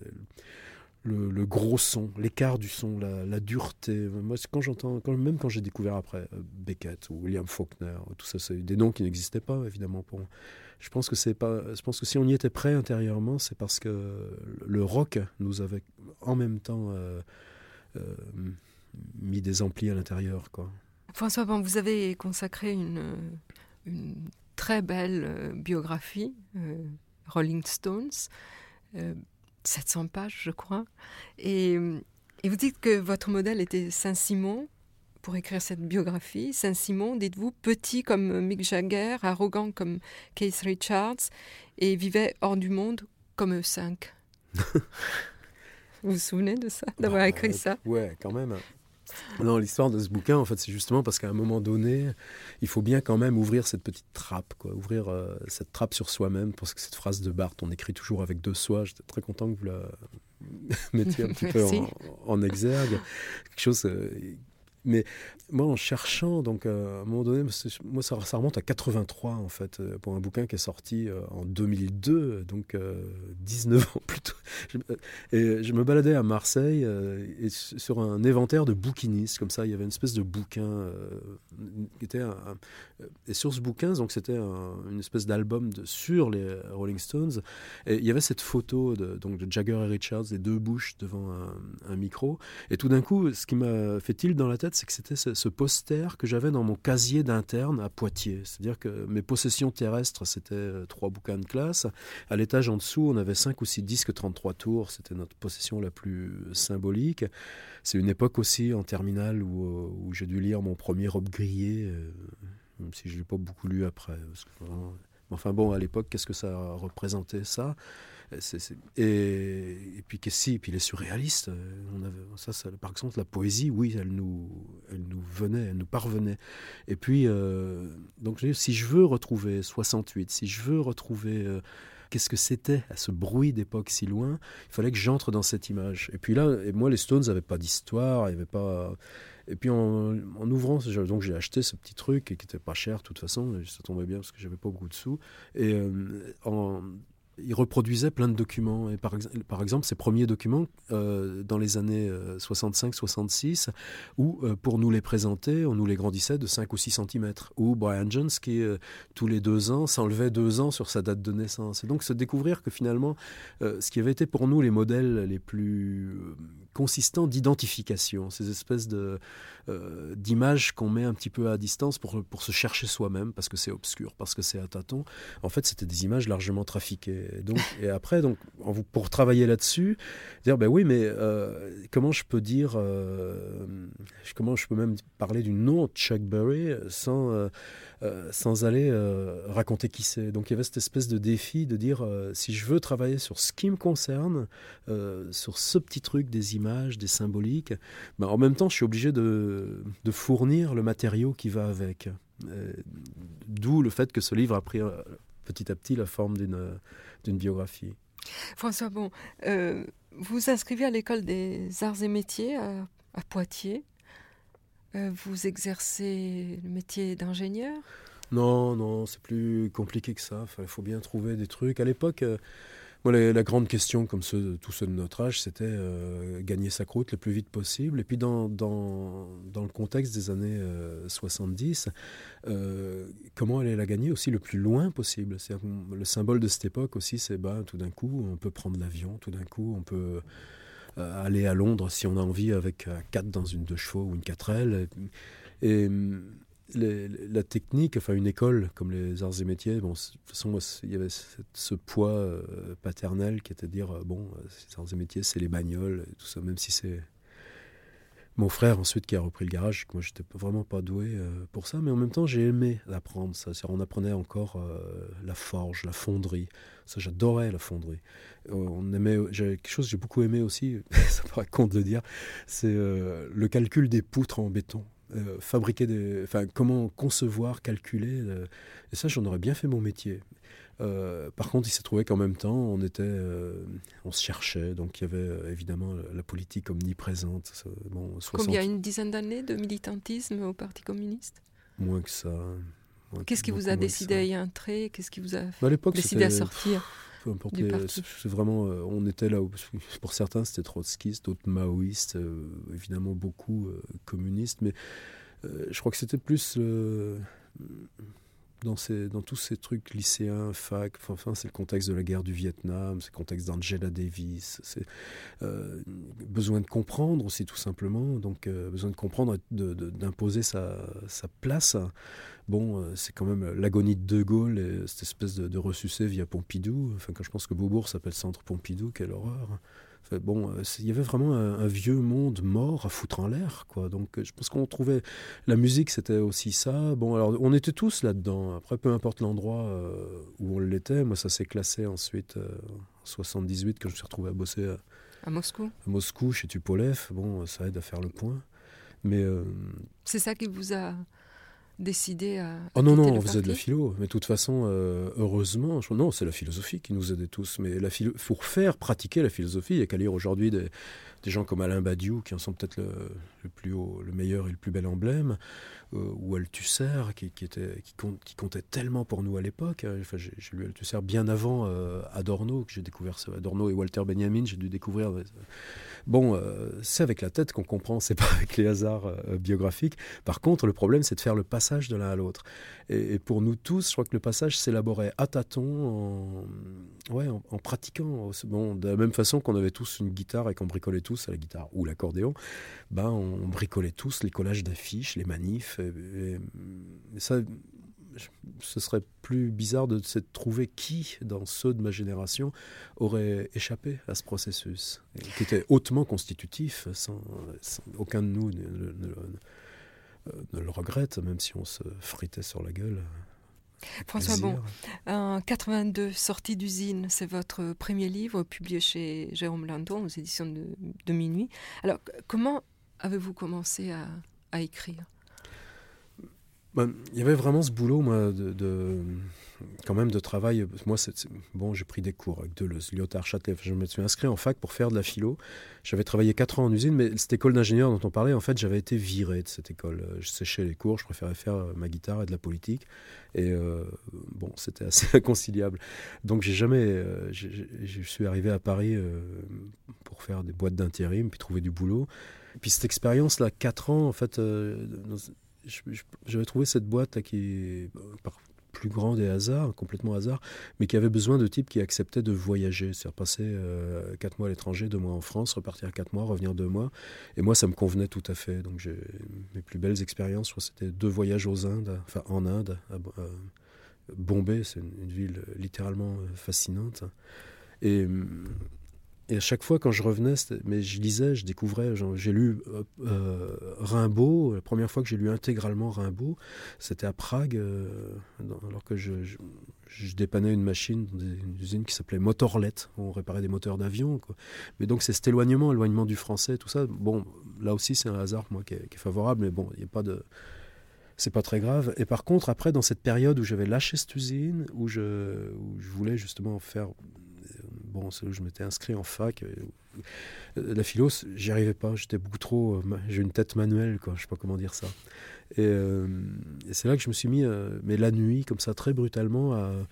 Le, le gros son, l'écart du son, la, la dureté. Moi, quand j'entends, quand, même quand j'ai découvert après euh, Beckett ou William Faulkner, tout ça, c'est des noms qui n'existaient pas évidemment pour moi. Je pense que c'est pas. Je pense que si on y était prêt intérieurement, c'est parce que le rock nous avait en même temps euh, euh, mis des amplis à l'intérieur, quoi. François, bon, vous avez consacré une, une très belle euh, biographie, euh, Rolling Stones. Euh, sept cents pages, je crois. Et, et vous dites que votre modèle était Saint-Simon pour écrire cette biographie. Saint-Simon, dites-vous, petit comme Mick Jagger, arrogant comme Keith Richards, et vivait hors du monde comme eux cinq. Vous vous souvenez de ça, d'avoir bah, écrit ça? Ouais, quand même. Non, l'histoire de ce bouquin, en fait, c'est justement parce qu'à un moment donné, il faut bien quand même ouvrir cette petite trappe, quoi, ouvrir euh, cette trappe sur soi-même. Parce que cette phrase de Barthes, on écrit toujours avec deux soi. J'étais très content que vous la mettiez un petit peu en, en exergue. Quelque chose. Euh, mais moi, en cherchant, donc euh, à un moment donné, moi, ça, ça remonte à quatre-vingt-trois, en fait, euh, pour un bouquin qui est sorti euh, en deux mille deux, donc euh, dix-neuf ans plus tôt. Je, et je me baladais à Marseille euh, et sur un inventaire de bouquinistes, comme ça, il y avait une espèce de bouquin euh, qui était un, un, et sur ce bouquin, donc c'était un, une espèce d'album de, sur les Rolling Stones, et il y avait cette photo de, donc de Jagger et Richards, les deux bouches devant un, un micro, et tout d'un coup, ce qui m'a fait tilt dans la tête, c'est que c'était ce, ce poster que j'avais dans mon casier d'interne à Poitiers. C'est-à-dire que mes possessions terrestres, c'était trois bouquins de classe. À l'étage en dessous, on avait cinq ou six disques trente-trois tours. C'était notre possession la plus symbolique. C'est une époque aussi en terminale où, où j'ai dû lire mon premier Robe grillé, euh, même si je ne l'ai pas beaucoup lu après. Parce que, vraiment, enfin bon, à l'époque, qu'est-ce que ça représentait, ça ? C'est, c'est, et, et puis que si, et puis les surréalistes, on avait, ça, ça, par exemple la poésie, oui, elle nous, elle nous venait, elle nous parvenait. Et puis, euh, donc si je veux retrouver soixante-huit, si je veux retrouver euh, qu'est-ce que c'était à ce bruit d'époque si loin, il fallait que j'entre dans cette image. Et puis là, et moi, les Stones n'avaient pas d'histoire, il n'y avait pas. Et puis en, en ouvrant, donc j'ai acheté ce petit truc qui n'était pas cher de toute façon, ça tombait bien parce que j'avais pas beaucoup de sous. Et euh, en il reproduisait plein de documents. Et par, ex- par exemple, ces premiers documents, euh, dans les années euh, soixante-cinq soixante-six, où, euh, pour nous les présenter, on nous les grandissait de cinq ou six centimètres. Ou Brian Jones, qui, euh, tous les deux ans, s'enlevait deux ans sur sa date de naissance. Et donc, se découvrir que finalement, euh, ce qui avait été pour nous les modèles les plus euh, consistants d'identification, ces espèces de, euh, d'images qu'on met un petit peu à distance pour, pour se chercher soi-même, parce que c'est obscur, parce que c'est à tâtons, en fait, c'était des images largement trafiquées. Et, donc, et après, donc, pour travailler là-dessus, dire, ben oui, mais euh, comment je peux dire, euh, comment je peux même parler du nom de Chuck Berry sans, euh, euh, sans aller euh, raconter qui c'est. Donc il y avait cette espèce de défi de dire, euh, si je veux travailler sur ce qui me concerne, euh, sur ce petit truc des images, des symboliques, ben, en même temps, je suis obligé de, de fournir le matériau qui va avec. Euh, d'où le fait que ce livre a pris euh, petit à petit la forme d'une, d'une biographie. François, bon, euh, vous vous inscrivez à l'école des arts et métiers à, à Poitiers. Euh, vous exercez le métier d'ingénieur ? Non, non, c'est plus compliqué que ça. Il faut bien trouver des trucs. À l'époque, euh, Moi, la, la grande question, comme ceux, tous ceux de notre âge, c'était euh, gagner sa croûte le plus vite possible. Et puis dans, dans, dans le contexte des années euh, soixante-dix, euh, comment aller la gagner aussi le plus loin possible. C'est-à-dire, le symbole de cette époque aussi, c'est bah, tout d'un coup, on peut prendre l'avion, tout d'un coup, on peut euh, aller à Londres si on a envie avec un quatre dans une deux chevaux ou une quatre L. Et, et Les, la technique, enfin une école comme les arts et métiers, bon, de toute façon, moi, il y avait ce, ce poids euh, paternel qui était de dire, euh, bon, euh, les arts et métiers, c'est les bagnoles, et tout ça, même si c'est mon frère ensuite qui a repris le garage, que moi, j'étais vraiment pas doué euh, pour ça, mais en même temps, j'ai aimé apprendre ça. C'est-à-dire, on apprenait encore euh, la forge, la fonderie. Ça, j'adorais la fonderie. On aimait, j'ai, quelque chose que j'ai beaucoup aimé aussi, ça paraît con de le dire, c'est euh, le calcul des poutres en béton. Euh, fabriquer des, enfin comment concevoir, calculer, euh, et ça j'en aurais bien fait mon métier. Euh, par contre, il s'est trouvé qu'en même temps, on était, euh, on se cherchait, donc il y avait euh, évidemment la politique omniprésente. Ça, bon, soixante... Combien, une dizaine d'années de militantisme au Parti communiste? Moins que ça. Moins Qu'est-ce qui vous a décidé à y entrer? Qu'est-ce qui vous a à l'époque, décidé à sortir? Peu importe, du les, parti. c'est vraiment, euh, on était là où, pour certains c'était trotskistes, d'autres maoïstes, euh, évidemment beaucoup euh, communistes, mais euh, je crois que c'était plus euh, dans, ces, dans tous ces trucs lycéens, fac, enfin c'est le contexte de la guerre du Vietnam, c'est le contexte d'Angela Davis, c'est euh, besoin de comprendre aussi tout simplement, donc euh, besoin de comprendre, de, de, d'imposer sa, sa place. Bon, euh, c'est quand même l'agonie de De Gaulle, et cette espèce de, de ressucé via Pompidou. Enfin, quand je pense que Beaubourg s'appelle Centre Pompidou, quelle horreur. Enfin, bon, euh, il y avait vraiment un, un vieux monde mort à foutre en l'air, quoi. Donc, euh, je pense qu'on trouvait... La musique, c'était aussi ça. Bon, alors, on était tous là-dedans. Après, peu importe l'endroit euh, où on l'était. Moi, ça s'est classé ensuite, euh, en soixante-dix-huit, quand je me suis retrouvé à bosser à, à Moscou. À Moscou, chez Tupolev. Bon, ça aide à faire le point. Mais... Euh... C'est ça qui vous a... décidé à, à oh non, non, le on faisait parti. de la philo. Mais de toute façon, euh, heureusement, je... non, c'est la philosophie qui nous aidait tous. Mais la philo... pour faire pratiquer la philosophie, il n'y a qu'à lire aujourd'hui des, des gens comme Alain Badiou, qui en sont peut-être le, le plus haut, le meilleur et le plus bel emblème, euh, ou Althusser, qui, qui, était, qui, compte, qui comptait tellement pour nous à l'époque. Enfin, j'ai, j'ai lu Althusser bien avant euh, Adorno, que j'ai découvert ça. Adorno et Walter Benjamin, j'ai dû découvrir... Euh, Bon, euh, c'est avec la tête qu'on comprend, c'est pas avec les hasards euh, biographiques. Par contre, le problème, c'est de faire le passage de l'un à l'autre. Et, et pour nous tous, je crois que le passage s'élaborait à tâtons, en, ouais, en, en pratiquant. Bon, de la même façon qu'on avait tous une guitare et qu'on bricolait tous, la guitare ou l'accordéon, ben, on bricolait tous les collages d'affiches, les manifs. Et, et, et ça... ce serait plus bizarre de se trouver qui, dans ceux de ma génération, aurait échappé à ce processus, qui était hautement constitutif, sans, sans aucun de nous ne, ne, ne, ne le regrette, même si on se fritait sur la gueule. François Bon, en quatre-vingt-deux, Sortie d'usine, c'est votre premier livre publié chez Jérôme Landon aux éditions de, de Minuit. Alors, comment avez-vous commencé à, à écrire ? Ben, il y avait vraiment ce boulot, moi, de, de, quand même de travail. Moi, c'est, c'est, bon, j'ai pris des cours avec Deleuze, Lyotard, Châtelet. Je me suis inscrit en fac pour faire de la philo. J'avais travaillé quatre ans en usine, mais cette école d'ingénieur dont on parlait, en fait, j'avais été viré de cette école. Je séchais les cours, je préférais faire ma guitare et de la politique. Et euh, bon, c'était assez inconciliable. Donc, j'ai jamais, euh, j'ai, je suis arrivé à Paris euh, pour faire des boîtes d'intérim, puis trouver du boulot. Et puis cette expérience-là, quatre ans, en fait... Euh, dans, j'avais trouvé cette boîte là qui, par plus grand des hasards, complètement hasard, mais qui avait besoin de types qui acceptaient de voyager, c'est-à-dire passer euh, quatre mois à l'étranger, deux mois en France, repartir quatre mois, revenir deux mois. Et moi, ça me convenait tout à fait. Donc, j'ai, mes plus belles expériences, je crois, c'était deux voyages aux Indes, enfin en Inde, à, à Bombay, c'est une, une ville littéralement fascinante. Et Et à chaque fois, quand je revenais, mais je lisais, je découvrais. Genre, j'ai lu euh, euh, Rimbaud. La première fois que j'ai lu intégralement Rimbaud, c'était à Prague, euh, dans, alors que je, je, je dépannais une machine dans une usine qui s'appelait Motorlet. On réparait des moteurs d'avion, quoi. Mais donc, c'est cet éloignement, éloignement du français, tout ça. Bon, là aussi, c'est un hasard pour moi qui est, qui est favorable, mais bon, il n'y a pas de... C'est pas très grave. Et par contre, après, dans cette période où j'avais lâché cette usine, où je, où je voulais justement faire... Bon, c'est où je m'étais inscrit en fac. La philo, j'y arrivais pas. J'étais beaucoup trop... J'ai une tête manuelle, quoi. Je sais pas comment dire ça. Et, euh, et c'est là que je me suis mis, euh, mais la nuit, comme ça, très brutalement, à,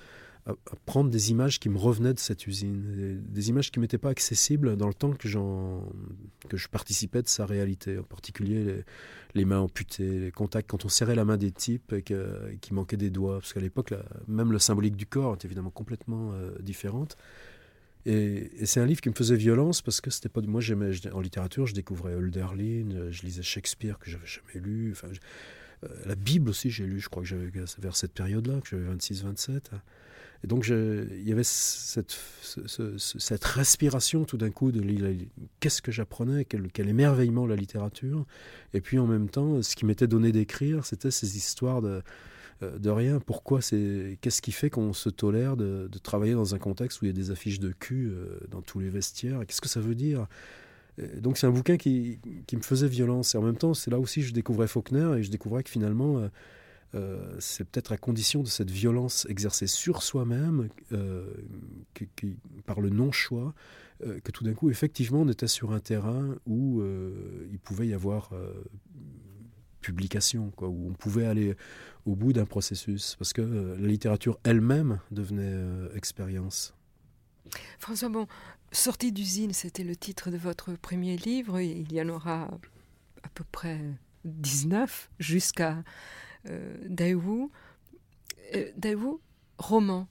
à, à prendre des images qui me revenaient de cette usine, des, des images qui m'étaient pas accessibles dans le temps que, j'en, que je participais de sa réalité, en particulier les, les mains amputées, les contacts, quand on serrait la main des types et que, et qu'il manquait des doigts, parce qu'à l'époque, là, même le symbolique du corps était évidemment complètement euh, différente. Et, et c'est un livre qui me faisait violence parce que c'était pas moi j'aimais je, en littérature je découvrais Hölderlin, je lisais Shakespeare que j'avais jamais lu, enfin je, euh, la Bible aussi j'ai lu, je crois que j'avais vers cette période-là que j'avais vingt-six vingt-sept, et donc je, il y avait cette ce, ce, cette respiration tout d'un coup de qu'est-ce que j'apprenais, quel, quel émerveillement la littérature, et puis en même temps ce qui m'était donné d'écrire c'était ces histoires de de rien. Pourquoi c'est... Qu'est-ce qui fait qu'on se tolère de, de travailler dans un contexte où il y a des affiches de cul euh, dans tous les vestiaires? Qu'est-ce que ça veut dire? Et donc c'est un bouquin qui, qui me faisait violence. Et en même temps, c'est là aussi que je découvrais Faulkner et je découvrais que finalement, euh, euh, c'est peut-être à condition de cette violence exercée sur soi-même, euh, qui, qui, par le non-choix, euh, que tout d'un coup, effectivement, on était sur un terrain où euh, il pouvait y avoir... Euh, publication, quoi, où on pouvait aller au bout d'un processus, parce que euh, la littérature elle-même devenait euh, expérience. François, bon, Sortie d'usine, c'était le titre de votre premier livre, et il y en aura à peu près dix-neuf jusqu'à euh, Daewoo. Euh, Daewoo, roman,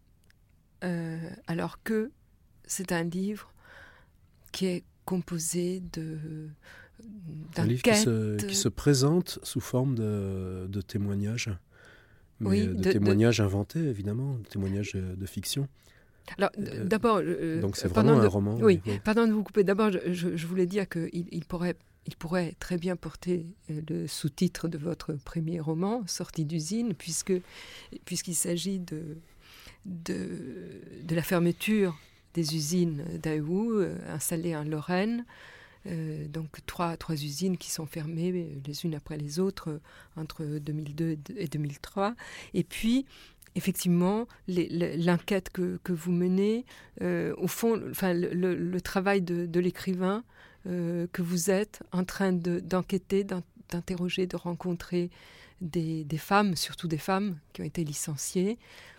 euh, alors que c'est un livre qui est composé de un livre qui se, qui se présente sous forme de, de témoignages, mais oui, de, de témoignages de... inventés, évidemment, de témoignages de, de fiction. Alors, euh, d'abord... Euh, donc c'est vraiment un de, roman. Oui, oui. Pardon de vous couper. D'abord, je, je, je voulais dire qu'il il pourrait, il pourrait très bien porter le sous-titre de votre premier roman, Sortie d'usine, puisque, puisqu'il s'agit de, de, de la fermeture des usines Daewoo euh, installées en Lorraine. Euh, donc trois, trois usines qui sont fermées les unes après les autres euh, entre deux mille deux et deux mille trois. Et puis, effectivement, les, les, l'enquête que, que vous menez, euh, au fond, enfin, le, le, le travail de, de l'écrivain euh, que vous êtes en train de, d'enquêter, d'interroger, de rencontrer des, des femmes, surtout des femmes qui ont été licenciées,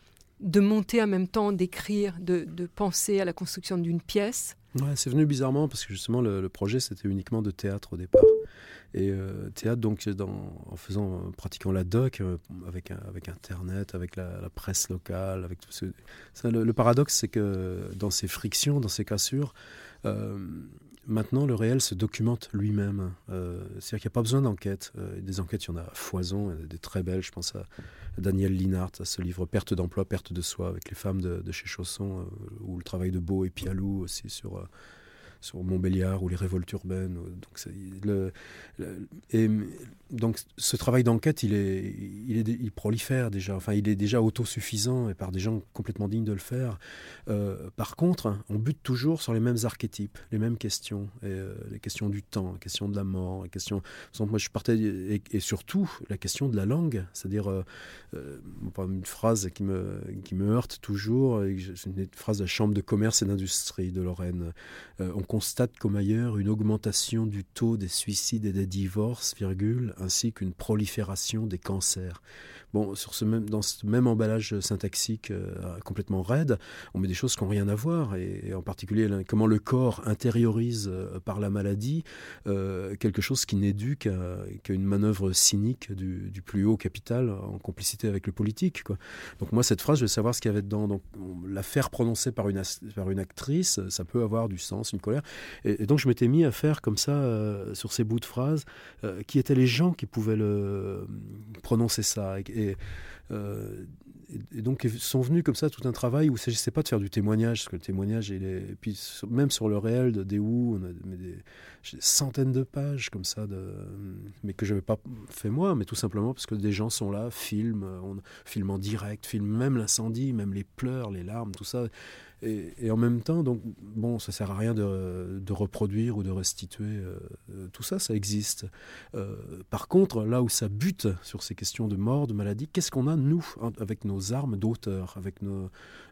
de monter en même temps, d'écrire, de, de penser à la construction d'une pièce. Ouais, c'est venu bizarrement parce que justement le, le projet c'était uniquement de théâtre au départ. Et euh, théâtre donc dans, en faisant, en pratiquant la doc euh, avec, avec Internet, avec la, la presse locale, avec tout ce... Ça, le, le paradoxe c'est que dans ces frictions, dans ces cassures, euh, maintenant le réel se documente lui-même. Euh, c'est-à-dire qu'il n'y a pas besoin d'enquête. Euh, des enquêtes, il y en a à foison, des très belles. Je pense à Daniel Linhart, à ce livre Perte d'emploi, perte de soi, avec les femmes de, de chez Chausson, euh, ou le travail de Beau et Pialou aussi sur, euh, sur Montbéliard, ou les révoltes urbaines. Donc, c'est, le, le, et, donc ce travail d'enquête, il, est, il, est, il prolifère déjà. Enfin, il est déjà autosuffisant et par des gens complètement dignes de le faire. Euh, par contre, on bute toujours sur les mêmes archétypes, les mêmes questions, et, euh, les questions du temps, les questions de la mort, les questions. Moi, je partais et, et surtout la question de la langue, c'est-à-dire euh, euh, une phrase qui me qui me heurte toujours. C'est une phrase de la Chambre de commerce et d'industrie de Lorraine. Euh, on constate comme ailleurs une augmentation du taux des suicides et des divorces, virgule, ainsi qu'une prolifération des cancers. Bon, sur ce même, dans ce même emballage syntaxique euh, complètement raide, on met des choses qui n'ont rien à voir, et, et en particulier là, comment le corps intériorise euh, par la maladie euh, quelque chose qui n'est dû qu'à, qu'à une manœuvre cynique du, du plus haut capital en complicité avec le politique, quoi. Donc moi, cette phrase, je veux savoir ce qu'il y avait dedans. Donc, on, la faire prononcer par une, par une actrice, ça peut avoir du sens, une colère. Et, et donc je m'étais mis à faire comme ça, euh, sur ces bouts de phrases, euh, qui étaient les gens qui pouvaient le, prononcer ça. Et, Et, euh, et donc sont venus comme ça tout un travail où il ne s'agissait pas de faire du témoignage, parce que le témoignage, il est, et puis même sur le réel de Daewoo, on a des, des, des centaines de pages comme ça, de, mais que je n'avais pas fait moi, mais tout simplement parce que des gens sont là, filment, on filme en direct, filment même l'incendie, même les pleurs, les larmes, tout ça. Et, et en même temps, donc, bon, ça ne sert à rien de, de reproduire ou de restituer euh, tout ça, ça existe. Euh, par contre, là où ça bute sur ces questions de mort, de maladie, qu'est-ce qu'on a, nous, hein, avec nos armes d'auteur, avec nos,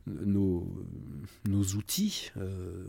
nos, nos outils euh,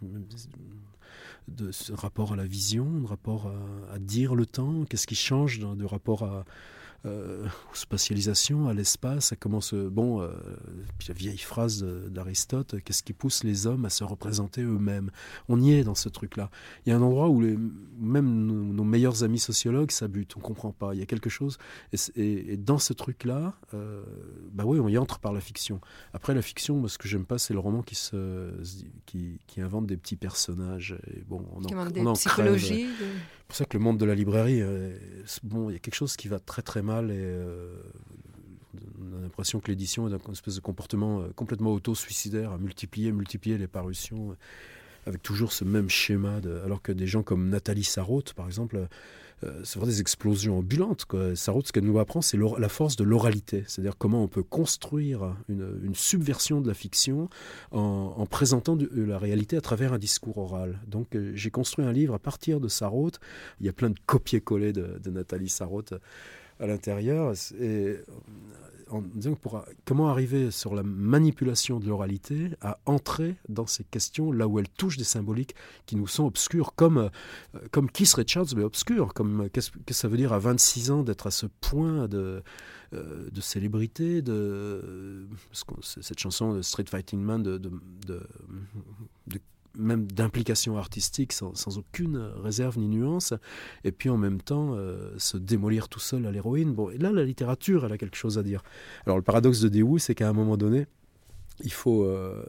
de ce rapport à la vision, de rapport à, à dire le temps, qu'est-ce qui change de, de rapport à... euh, aux spatialisations, à l'espace. Ça commence, bon, euh, puis la vieille phrase d'Aristote, qu'est-ce qui pousse les hommes à se représenter eux-mêmes? On y est dans ce truc-là. Il y a un endroit où les, même nos, nos meilleurs amis sociologues s'abutent, on ne comprend pas. Il y a quelque chose, et, et, et dans ce truc-là, euh, bah oui, on y entre par la fiction. Après, la fiction, moi, ce que j'aime pas, c'est le roman qui, se, qui, qui invente des petits personnages. Et bon, on qui en, invente on des en psychologies. crève. C'est pour ça que le monde de la librairie, euh, bon, il y a quelque chose qui va très très mal et euh, on a l'impression que l'édition est une espèce de comportement euh, complètement auto-suicidaire, à multiplier, multiplier les parutions, euh, avec toujours ce même schéma. De, alors que des gens comme Nathalie Sarraute, par exemple, euh, c'est vraiment des explosions ambulantes, quoi. Sarraute, ce qu'elle nous apprend, c'est la force de l'oralité, c'est-à-dire comment on peut construire une, une subversion de la fiction en, en présentant du, la réalité à travers un discours oral. Donc euh, j'ai construit un livre à partir de Sarraute. Il y a plein de copier-coller de, de Nathalie Sarraute à l'intérieur, et en disant pour, comment arriver sur la manipulation de l'oralité à entrer dans ces questions là où elle touche des symboliques qui nous sont obscures, comme, comme Keith Richards, mais obscures, comme qu'est-ce que ça veut dire à vingt-six ans d'être à ce point de, de célébrité, de, cette chanson de Street Fighting Man, de, de, de, de même d'implication artistique sans, sans aucune réserve ni nuance, et puis en même temps euh, se démolir tout seul à l'héroïne. Bon, et là, la littérature, elle a quelque chose à dire. Alors le paradoxe de Daewoo, c'est qu'à un moment donné, il faut, euh,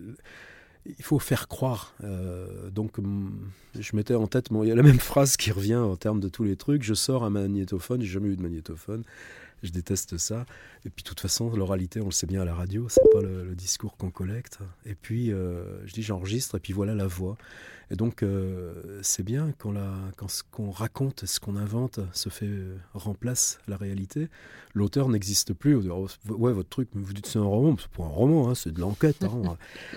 il faut faire croire. Euh, donc je mettais en tête, bon, il y a la même phrase qui revient en termes de tous les trucs, je sors un magnétophone, j'ai jamais eu de magnétophone, je déteste ça. Et puis de toute façon, l'oralité, on le sait bien à la radio, c'est pas le, le discours qu'on collecte. Et puis euh, je dis j'enregistre et puis voilà la voix. Et donc euh, c'est bien quand, la, quand ce qu'on raconte, ce qu'on invente se fait euh, remplace la réalité. L'auteur n'existe plus. On dit, oh, ouais, votre truc, vous dites c'est un roman, c'est pas un roman, hein, c'est de l'enquête. Hein.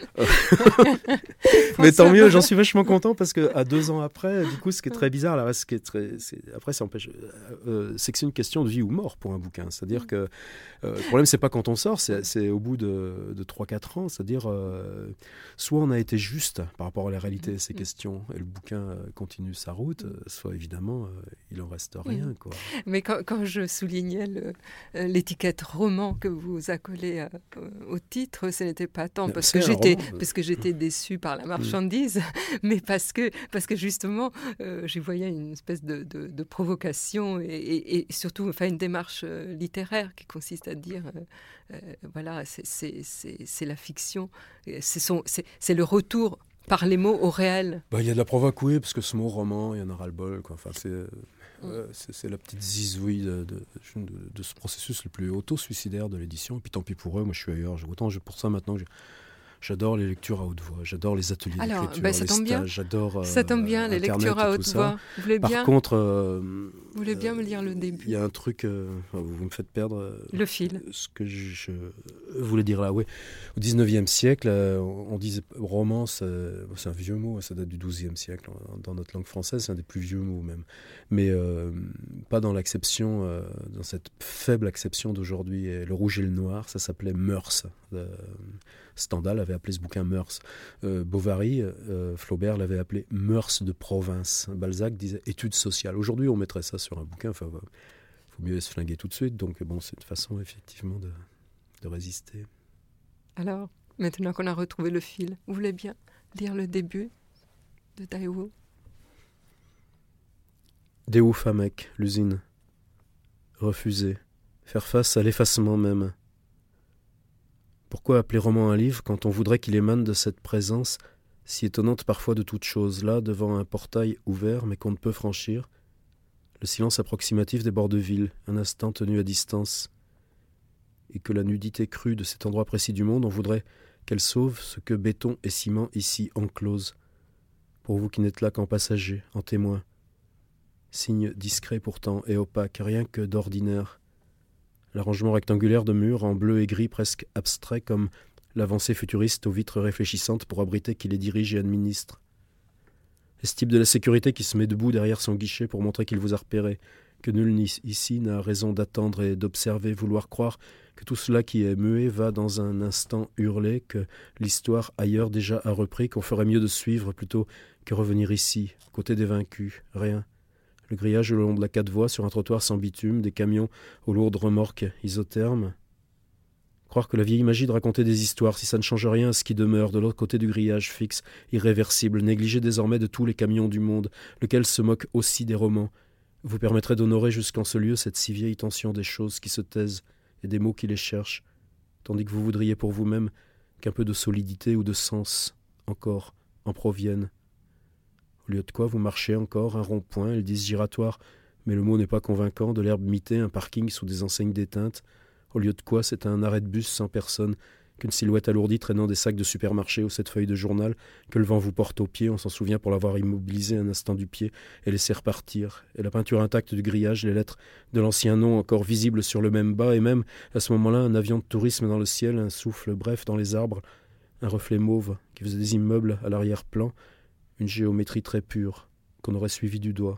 Mais tant mieux, j'en suis vachement content parce que à deux ans après, du coup, ce qui est très bizarre, là, ce qui est très, c'est, après, ça empêche, euh, c'est que c'est une question de vie ou mort pour un bouquin. C'est-à-dire que euh, le problème, c'est pas quand on sort, c'est, c'est au bout de, de trois quatre ans. C'est-à-dire, euh, soit on a été juste par rapport à la réalité de ces questions et le bouquin euh, continue sa route, euh, soit évidemment, euh, il en reste rien. Quoi. Mais quand, quand je soulignais le, l'étiquette roman que vous accolez à, au titre, ce n'était pas tant parce que, j'étais, parce que j'étais déçue par la marchandise, mmh. mais parce que, parce que justement, euh, j'y voyais une espèce de, de, de provocation et, et, et surtout enfin, une démarche euh, littéraire qui consiste à dire, euh, euh, voilà, c'est, c'est, c'est, c'est la fiction, c'est, son, c'est, c'est le retour par les mots au réel. Bah, y a de la provoque, oui, parce que ce mot roman, il y en a ras-le-bol. Quoi. Enfin, c'est, euh, mmh. euh, c'est, c'est la petite zizouille de, de, de, de ce processus le plus auto-suicidaire de l'édition. Et puis tant pis pour eux, moi je suis ailleurs. Autant je, pour ça maintenant que j'ai... J'adore les lectures à haute voix, j'adore les ateliers Alors, d'écriture, bah, ça les tombe stages, bien. j'adore euh, ça tombe bien, les Internet lectures à haute voix. Vous voulez Par bien contre, euh, vous voulez bien me lire le début. Il y a un truc, euh, vous me faites perdre euh, le fil. Ce que je voulais dire là, oui. Au dix-neuvième siècle, euh, on disait romance, euh, c'est un vieux mot, ça date du douzième siècle. Dans notre langue française, c'est un des plus vieux mots même. Mais euh, pas dans l'acception, euh, dans cette faible acception d'aujourd'hui. Et le rouge et le noir, ça s'appelait mœurs. Euh, Stendhal avait appelé ce bouquin Mœurs. Euh, Bovary, euh, Flaubert l'avait appelé Mœurs de province. Balzac disait études sociales. Aujourd'hui, on mettrait ça sur un bouquin. Enfin, il faut mieux se flinguer tout de suite. Donc, bon, c'est une façon effectivement de, de résister. Alors, maintenant qu'on a retrouvé le fil, vous voulez bien lire le début de Daewoo? Daewoo Famek, l'usine. Refuser. Faire face à l'effacement même. Pourquoi appeler roman un livre quand on voudrait qu'il émane de cette présence, si étonnante parfois de toute chose, là, devant un portail ouvert mais qu'on ne peut franchir, le silence approximatif des bords de ville, un instant tenu à distance, et que la nudité crue de cet endroit précis du monde, on voudrait qu'elle sauve ce que béton et ciment ici enclose, pour vous qui n'êtes là qu'en passager, en témoin, signe discret pourtant et opaque, rien que d'ordinaire. L'arrangement rectangulaire de murs en bleu et gris presque abstrait comme l'avancée futuriste aux vitres réfléchissantes pour abriter qui les dirige et administre. Et ce type de la sécurité qui se met debout derrière son guichet pour montrer qu'il vous a repéré, que nul ici n'a raison d'attendre et d'observer, vouloir croire que tout cela qui est muet va dans un instant hurler, que l'histoire ailleurs déjà a repris, qu'on ferait mieux de suivre plutôt que revenir ici, côté des vaincus, rien. Le grillage le long de la quatre voies sur un trottoir sans bitume, des camions aux lourdes remorques isothermes. Croire que la vieille magie de raconter des histoires, si ça ne change rien à ce qui demeure de l'autre côté du grillage fixe, irréversible, négligé désormais de tous les camions du monde, lequel se moque aussi des romans, vous permettrait d'honorer jusqu'en ce lieu cette si vieille tension des choses qui se taisent et des mots qui les cherchent, tandis que vous voudriez pour vous-même qu'un peu de solidité ou de sens, encore, en proviennent. Au lieu de quoi vous marchez encore, un rond-point, ils disent giratoire, mais le mot n'est pas convaincant, de l'herbe mitée, un parking sous des enseignes déteintes. Au lieu de quoi c'est un arrêt de bus sans personne, qu'une silhouette alourdie traînant des sacs de supermarché ou cette feuille de journal que le vent vous porte aux pieds, on s'en souvient pour l'avoir immobilisé un instant du pied et laissé repartir, et la peinture intacte du grillage, les lettres de l'ancien nom encore visibles sur le même bas, et même, à ce moment-là, un avion de tourisme dans le ciel, un souffle bref dans les arbres, un reflet mauve qui faisait des immeubles à l'arrière-plan, une géométrie très pure qu'on aurait suivi du doigt.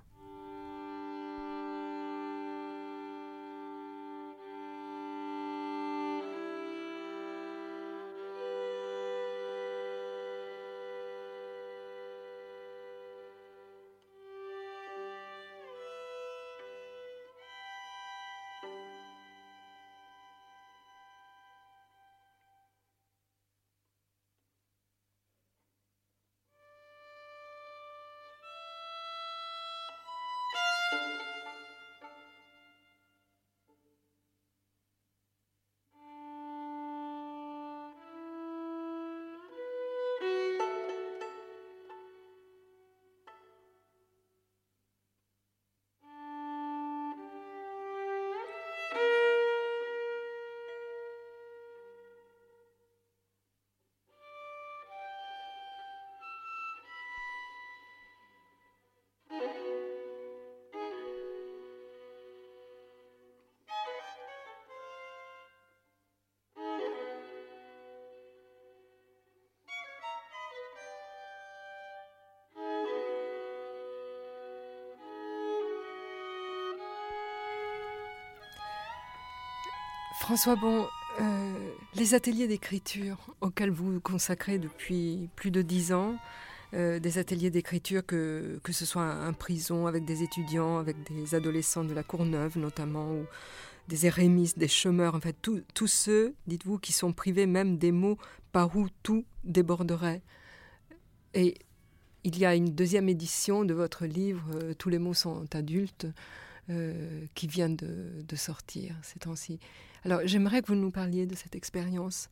François Bon, euh, les ateliers d'écriture auxquels vous vous consacrez depuis plus de dix ans, euh, des ateliers d'écriture que, que ce soit en prison avec des étudiants, avec des adolescents de la Courneuve notamment, ou des érémistes, des chômeurs, en fait, tous tout ceux, dites-vous, qui sont privés même des mots par où tout déborderait. Et il y a une deuxième édition de votre livre, euh, Tous les mots sont adultes, euh, qui vient de, de sortir ces temps-ci. Alors, j'aimerais que vous nous parliez de cette expérience.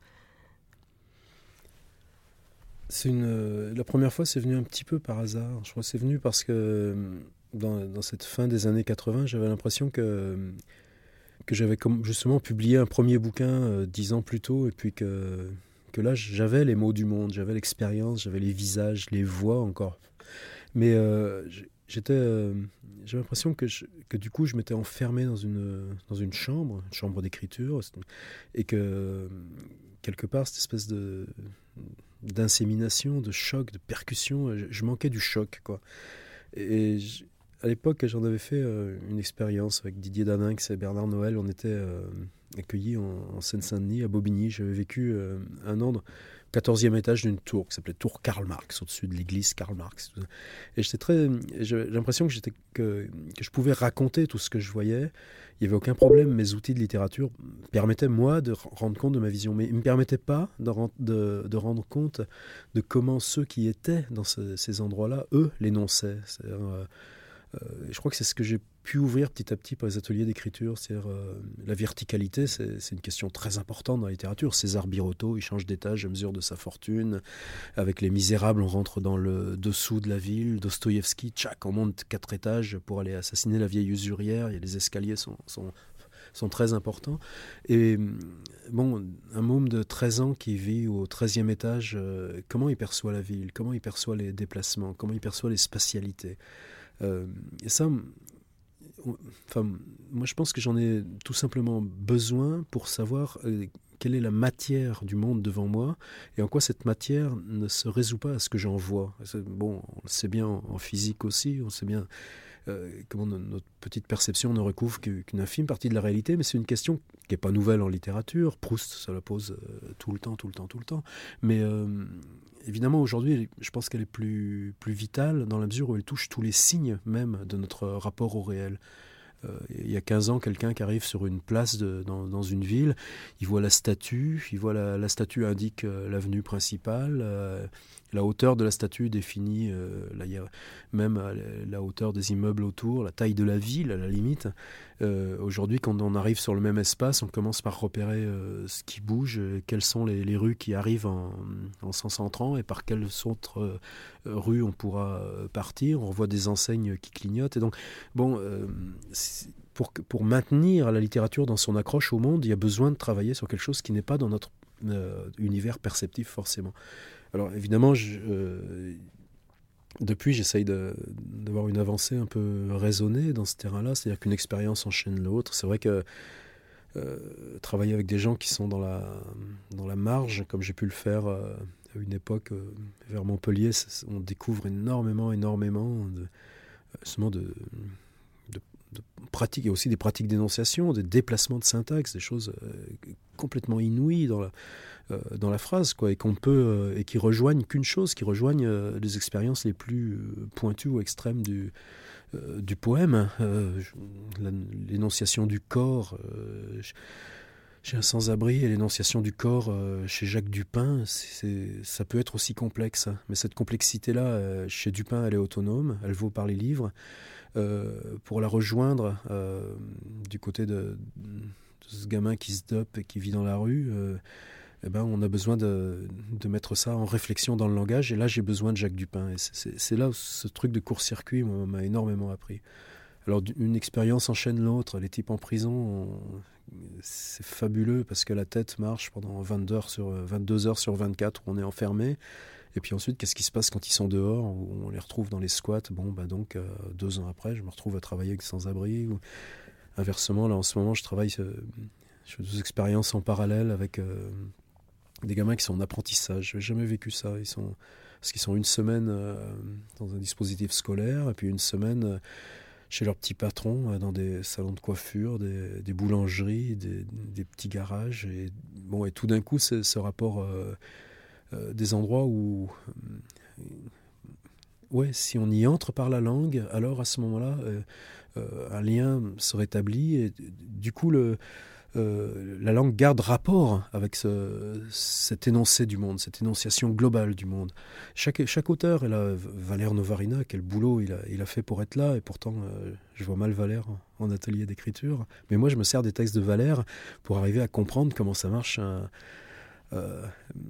C'est une, euh, la première fois, c'est venu un petit peu par hasard. Je crois que c'est venu parce que dans, dans cette fin des années quatre-vingts, j'avais l'impression que, que j'avais comme, justement publié un premier bouquin euh, dix ans plus tôt, et puis que, que là, j'avais les mots du monde, j'avais l'expérience, j'avais les visages, les voix encore. Mais euh, j'étais, euh, j'avais l'impression que, je, que du coup, je m'étais enfermé dans une, dans une chambre, une chambre d'écriture, et que quelque part, cette espèce de... d'insémination, de choc, de percussion, je, je manquais du choc, quoi. Et je, à l'époque, j'en avais fait euh, une expérience avec Didier Daninx et Bernard Noël. On était euh, accueillis en, en Seine-Saint-Denis, à Bobigny. J'avais vécu euh, un an au quatorzième étage d'une tour qui s'appelait Tour Karl Marx, au-dessus de l'église Karl Marx. Tout ça. Et j'étais très, j'ai l'impression que, j'étais, que, que je pouvais raconter tout ce que je voyais. Il n'y avait aucun problème. Mes outils de littérature permettaient, moi, de rendre compte de ma vision. Mais ils ne me permettaient pas de, de, de rendre compte de comment ceux qui étaient dans ce, ces endroits-là, eux, l'énonçaient. C'est-à-dire, euh, euh, je crois que c'est ce que j'ai pu ouvrir petit à petit par les ateliers d'écriture. C'est-à-dire, euh, la verticalité, c'est, c'est une question très importante dans la littérature. César Birotteau, il change d'étage à mesure de sa fortune. Avec Les Misérables, on rentre dans le dessous de la ville. Dostoïevski, tchac, on monte quatre étages pour aller assassiner la vieille usurière. Il y a les escaliers sont, sont, sont très importants. Et bon, un môme de treize ans qui vit au treizième étage, euh, comment il perçoit la ville? Comment il perçoit les déplacements? Comment il perçoit les spatialités? euh, Et ça... Enfin, moi je pense que j'en ai tout simplement besoin pour savoir euh, quelle est la matière du monde devant moi et en quoi cette matière ne se résout pas à ce que j'en vois. C'est, bon, on le sait bien en, en physique aussi, on sait bien euh, comment no- notre petite perception ne recouvre qu'u- qu'une infime partie de la réalité, mais c'est une question qui n'est pas nouvelle en littérature. Proust, ça la pose euh, tout le temps, tout le temps, tout le temps. Mais euh, évidemment, aujourd'hui, je pense qu'elle est plus, plus vitale dans la mesure où elle touche tous les signes même de notre rapport au réel. Euh, il y a quinze ans, quelqu'un qui arrive sur une place de, dans, dans une ville, il voit la statue, il voit la, la statue indique euh, l'avenue principale, euh, la hauteur de la statue définit euh, là, il y a même euh, la hauteur des immeubles autour, la taille de la ville à la limite. Euh, aujourd'hui, quand on arrive sur le même espace, on commence par repérer euh, ce qui bouge, euh, quelles sont les, les rues qui arrivent en, en sens entrant et par quelles autres euh, rues on pourra euh, partir. On voit des enseignes qui clignotent. Et donc, bon, euh, pour, pour maintenir la littérature dans son accroche au monde, il y a besoin de travailler sur quelque chose qui n'est pas dans notre euh, univers perceptif forcément. Alors évidemment, je, euh, depuis, j'essaye de, d'avoir une avancée un peu raisonnée dans ce terrain-là, c'est-à-dire qu'une expérience enchaîne l'autre. C'est vrai que euh, travailler avec des gens qui sont dans la, dans la marge, comme j'ai pu le faire euh, à une époque euh, vers Montpellier, on découvre énormément, énormément de, justement de, de, de pratiques, et aussi des pratiques d'énonciation, des déplacements de syntaxe, des choses euh, complètement inouïes dans la, euh, dans la phrase, quoi, et qu'on peut euh, et qui rejoignent qu'une chose, qui rejoignent euh, les expériences les plus euh, pointues ou extrêmes du euh, du poème, euh, la, l'énonciation du corps. Euh, J'ai un sans-abri et l'énonciation du corps euh, chez Jacques Dupin, c'est, ça peut être aussi complexe. Mais cette complexité-là, euh, chez Dupin, elle est autonome, elle vaut par les livres. Euh, pour la rejoindre euh, du côté de, de ce gamin qui se dope et qui vit dans la rue, euh, eh ben, on a besoin de, de mettre ça en réflexion dans le langage. Et là, j'ai besoin de Jacques Dupin. Et c'est, c'est, c'est là où ce truc de court-circuit moi, m'a énormément appris. Alors, une expérience enchaîne l'autre. Les types en prison, on, c'est fabuleux parce que la tête marche pendant vingt-deux heures sur, vingt-deux heures sur vingt-quatre où on est enfermé. Et puis ensuite, qu'est-ce qui se passe quand ils sont dehors, où on les retrouve dans les squats? Bon, bah donc, euh, deux ans après, je me retrouve à travailler avec des sans-abri. Ou... Inversement, là, en ce moment, je travaille euh, sur des expériences en parallèle avec euh, des gamins qui sont en apprentissage. Je n'ai jamais vécu ça. Ils sont, parce qu'ils sont une semaine euh, dans un dispositif scolaire, et puis une semaine... Euh, chez leurs petits patrons, dans des salons de coiffure, des, des boulangeries, des, des petits garages. Et, bon, et tout d'un coup, c'est ce rapport euh, euh, des endroits où, euh, ouais, si on y entre par la langue, alors à ce moment-là, euh, euh, un lien se rétablit. Et du coup, le, euh, la langue garde rapport avec ce, cet énoncé du monde, cette énonciation globale du monde. Chaque, chaque auteur, et là, Valère Novarina, quel boulot il a, il a fait pour être là, et pourtant, euh, je vois mal Valère en, en atelier d'écriture, mais moi, je me sers des textes de Valère pour arriver à comprendre comment ça marche. Un, euh,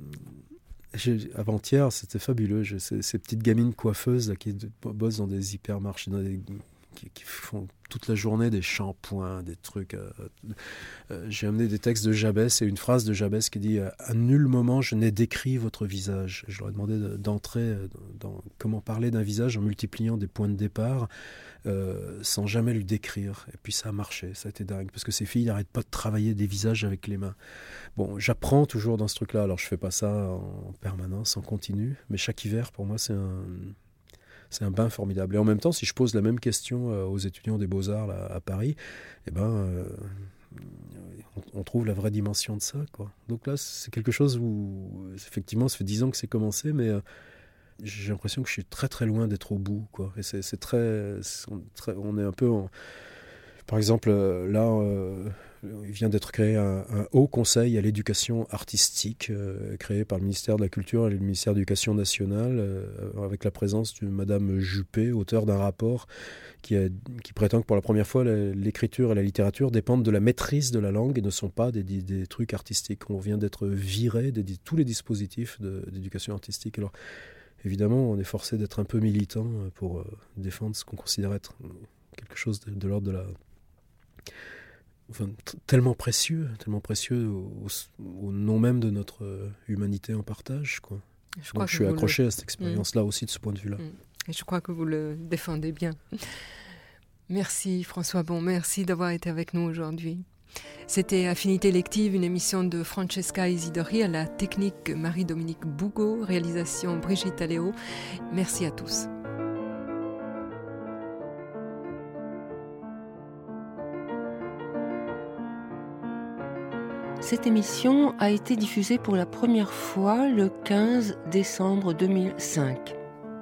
j'ai, avant-hier, c'était fabuleux, je, ces, ces petites gamines coiffeuses là, qui bossent dans des hypermarchés, dans des... Qui, qui font toute la journée des shampoings, des trucs. Euh, euh, j'ai amené des textes de Jabès et une phrase de Jabès qui dit « À nul moment je n'ai décrit votre visage ». Je leur ai demandé de, d'entrer dans comment parler d'un visage en multipliant des points de départ euh, sans jamais lui décrire. Et puis ça a marché, ça a été dingue, parce que ces filles n'arrêtent pas de travailler des visages avec les mains. Bon, j'apprends toujours dans ce truc-là, alors je ne fais pas ça en permanence, en continu, mais chaque hiver, pour moi, c'est un... C'est un bain formidable. Et en même temps, si je pose la même question euh, aux étudiants des Beaux-Arts là, à Paris, eh ben, euh, on, on trouve la vraie dimension de ça, quoi. Donc là, c'est quelque chose où, effectivement, ça fait dix ans que c'est commencé, mais euh, j'ai l'impression que je suis très très loin d'être au bout, quoi. Et c'est, c'est très, c'est très... On est un peu en... Par exemple, euh, là... Euh, il vient d'être créé un, un haut conseil à l'éducation artistique, euh, créé par le ministère de la Culture et le ministère de l'Éducation nationale, euh, avec la présence de Madame Juppé, auteure d'un rapport qui, a, qui prétend que pour la première fois, la, l'écriture et la littérature dépendent de la maîtrise de la langue et ne sont pas des, des, des trucs artistiques. On vient d'être viré de tous les dispositifs de, d'éducation artistique. Alors, évidemment, on est forcé d'être un peu militant pour euh, défendre ce qu'on considère être quelque chose de, de l'ordre de la... Enfin, t- tellement précieux, tellement précieux au, au nom même de notre euh, humanité en partage, quoi. Je, Donc, je suis accroché le... à cette expérience-là mmh. aussi de ce point de vue-là. Mmh. Et je crois que vous le défendez bien. Merci François Bon, merci d'avoir été avec nous aujourd'hui. C'était Affinité lective, une émission de Francesca Isidori, à la technique Marie-Dominique Bougot, réalisation Brigitte Aléo. Merci à tous. Cette émission a été diffusée pour la première fois le quinze décembre deux mille cinq.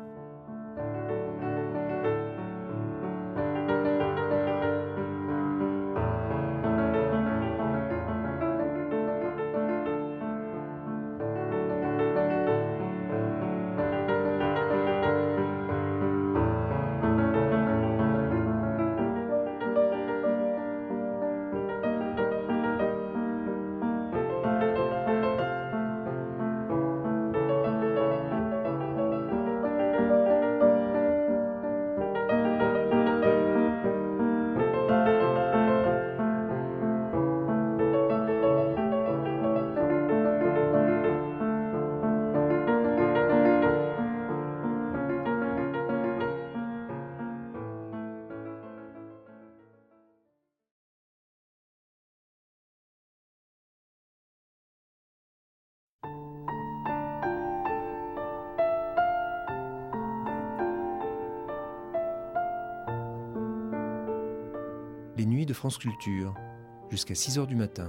Les nuits de France Culture, jusqu'à six heures du matin.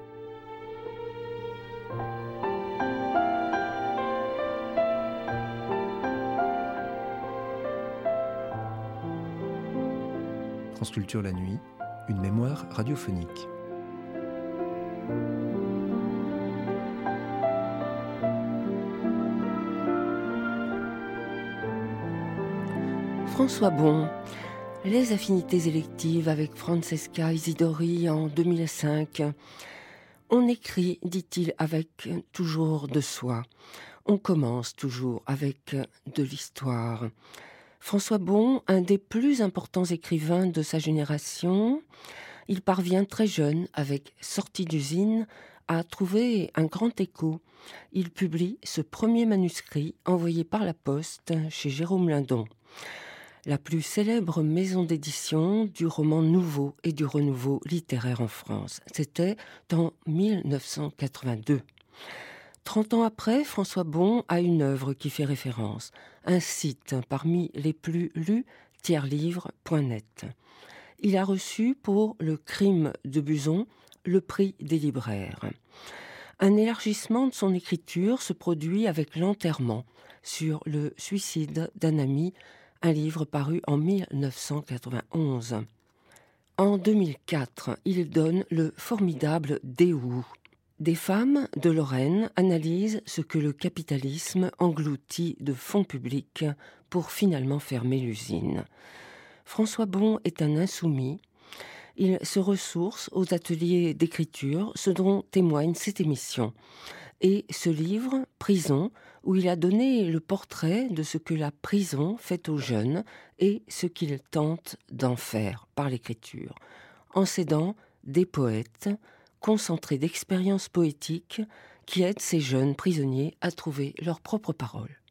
France Culture la nuit, une mémoire radiophonique. François Bon, les affinités électives avec Francesca Isidori en deux mille cinq. On écrit, dit-il, avec toujours de soi. On commence toujours avec de l'histoire. François Bon, un des plus importants écrivains de sa génération, il parvient très jeune, avec Sortie d'usine, à trouver un grand écho. Il publie ce premier manuscrit envoyé par la poste chez Jérôme Lindon, la plus célèbre maison d'édition du roman nouveau et du renouveau littéraire en France. C'était en mille neuf cent quatre-vingt-deux. Trente ans après, François Bon a une œuvre qui fait référence, un site parmi les plus lus, tiers-livre point net. Il a reçu pour Le Crime de Buzon le prix des libraires. Un élargissement de son écriture se produit avec L'Enterrement sur le suicide d'un ami, un livre paru en mille neuf cent quatre-vingt-onze. En deux mille quatre, il donne le formidable Déhou. Des femmes de Lorraine analysent ce que le capitalisme engloutit de fonds publics pour finalement fermer l'usine. François Bon est un insoumis. Il se ressource aux ateliers d'écriture, ce dont témoigne cette émission. Et ce livre, Prison, où il a donné le portrait de ce que la prison fait aux jeunes et ce qu'il tente d'en faire par l'écriture, en s'aidant des poètes concentrés d'expériences poétiques qui aident ces jeunes prisonniers à trouver leurs propres paroles.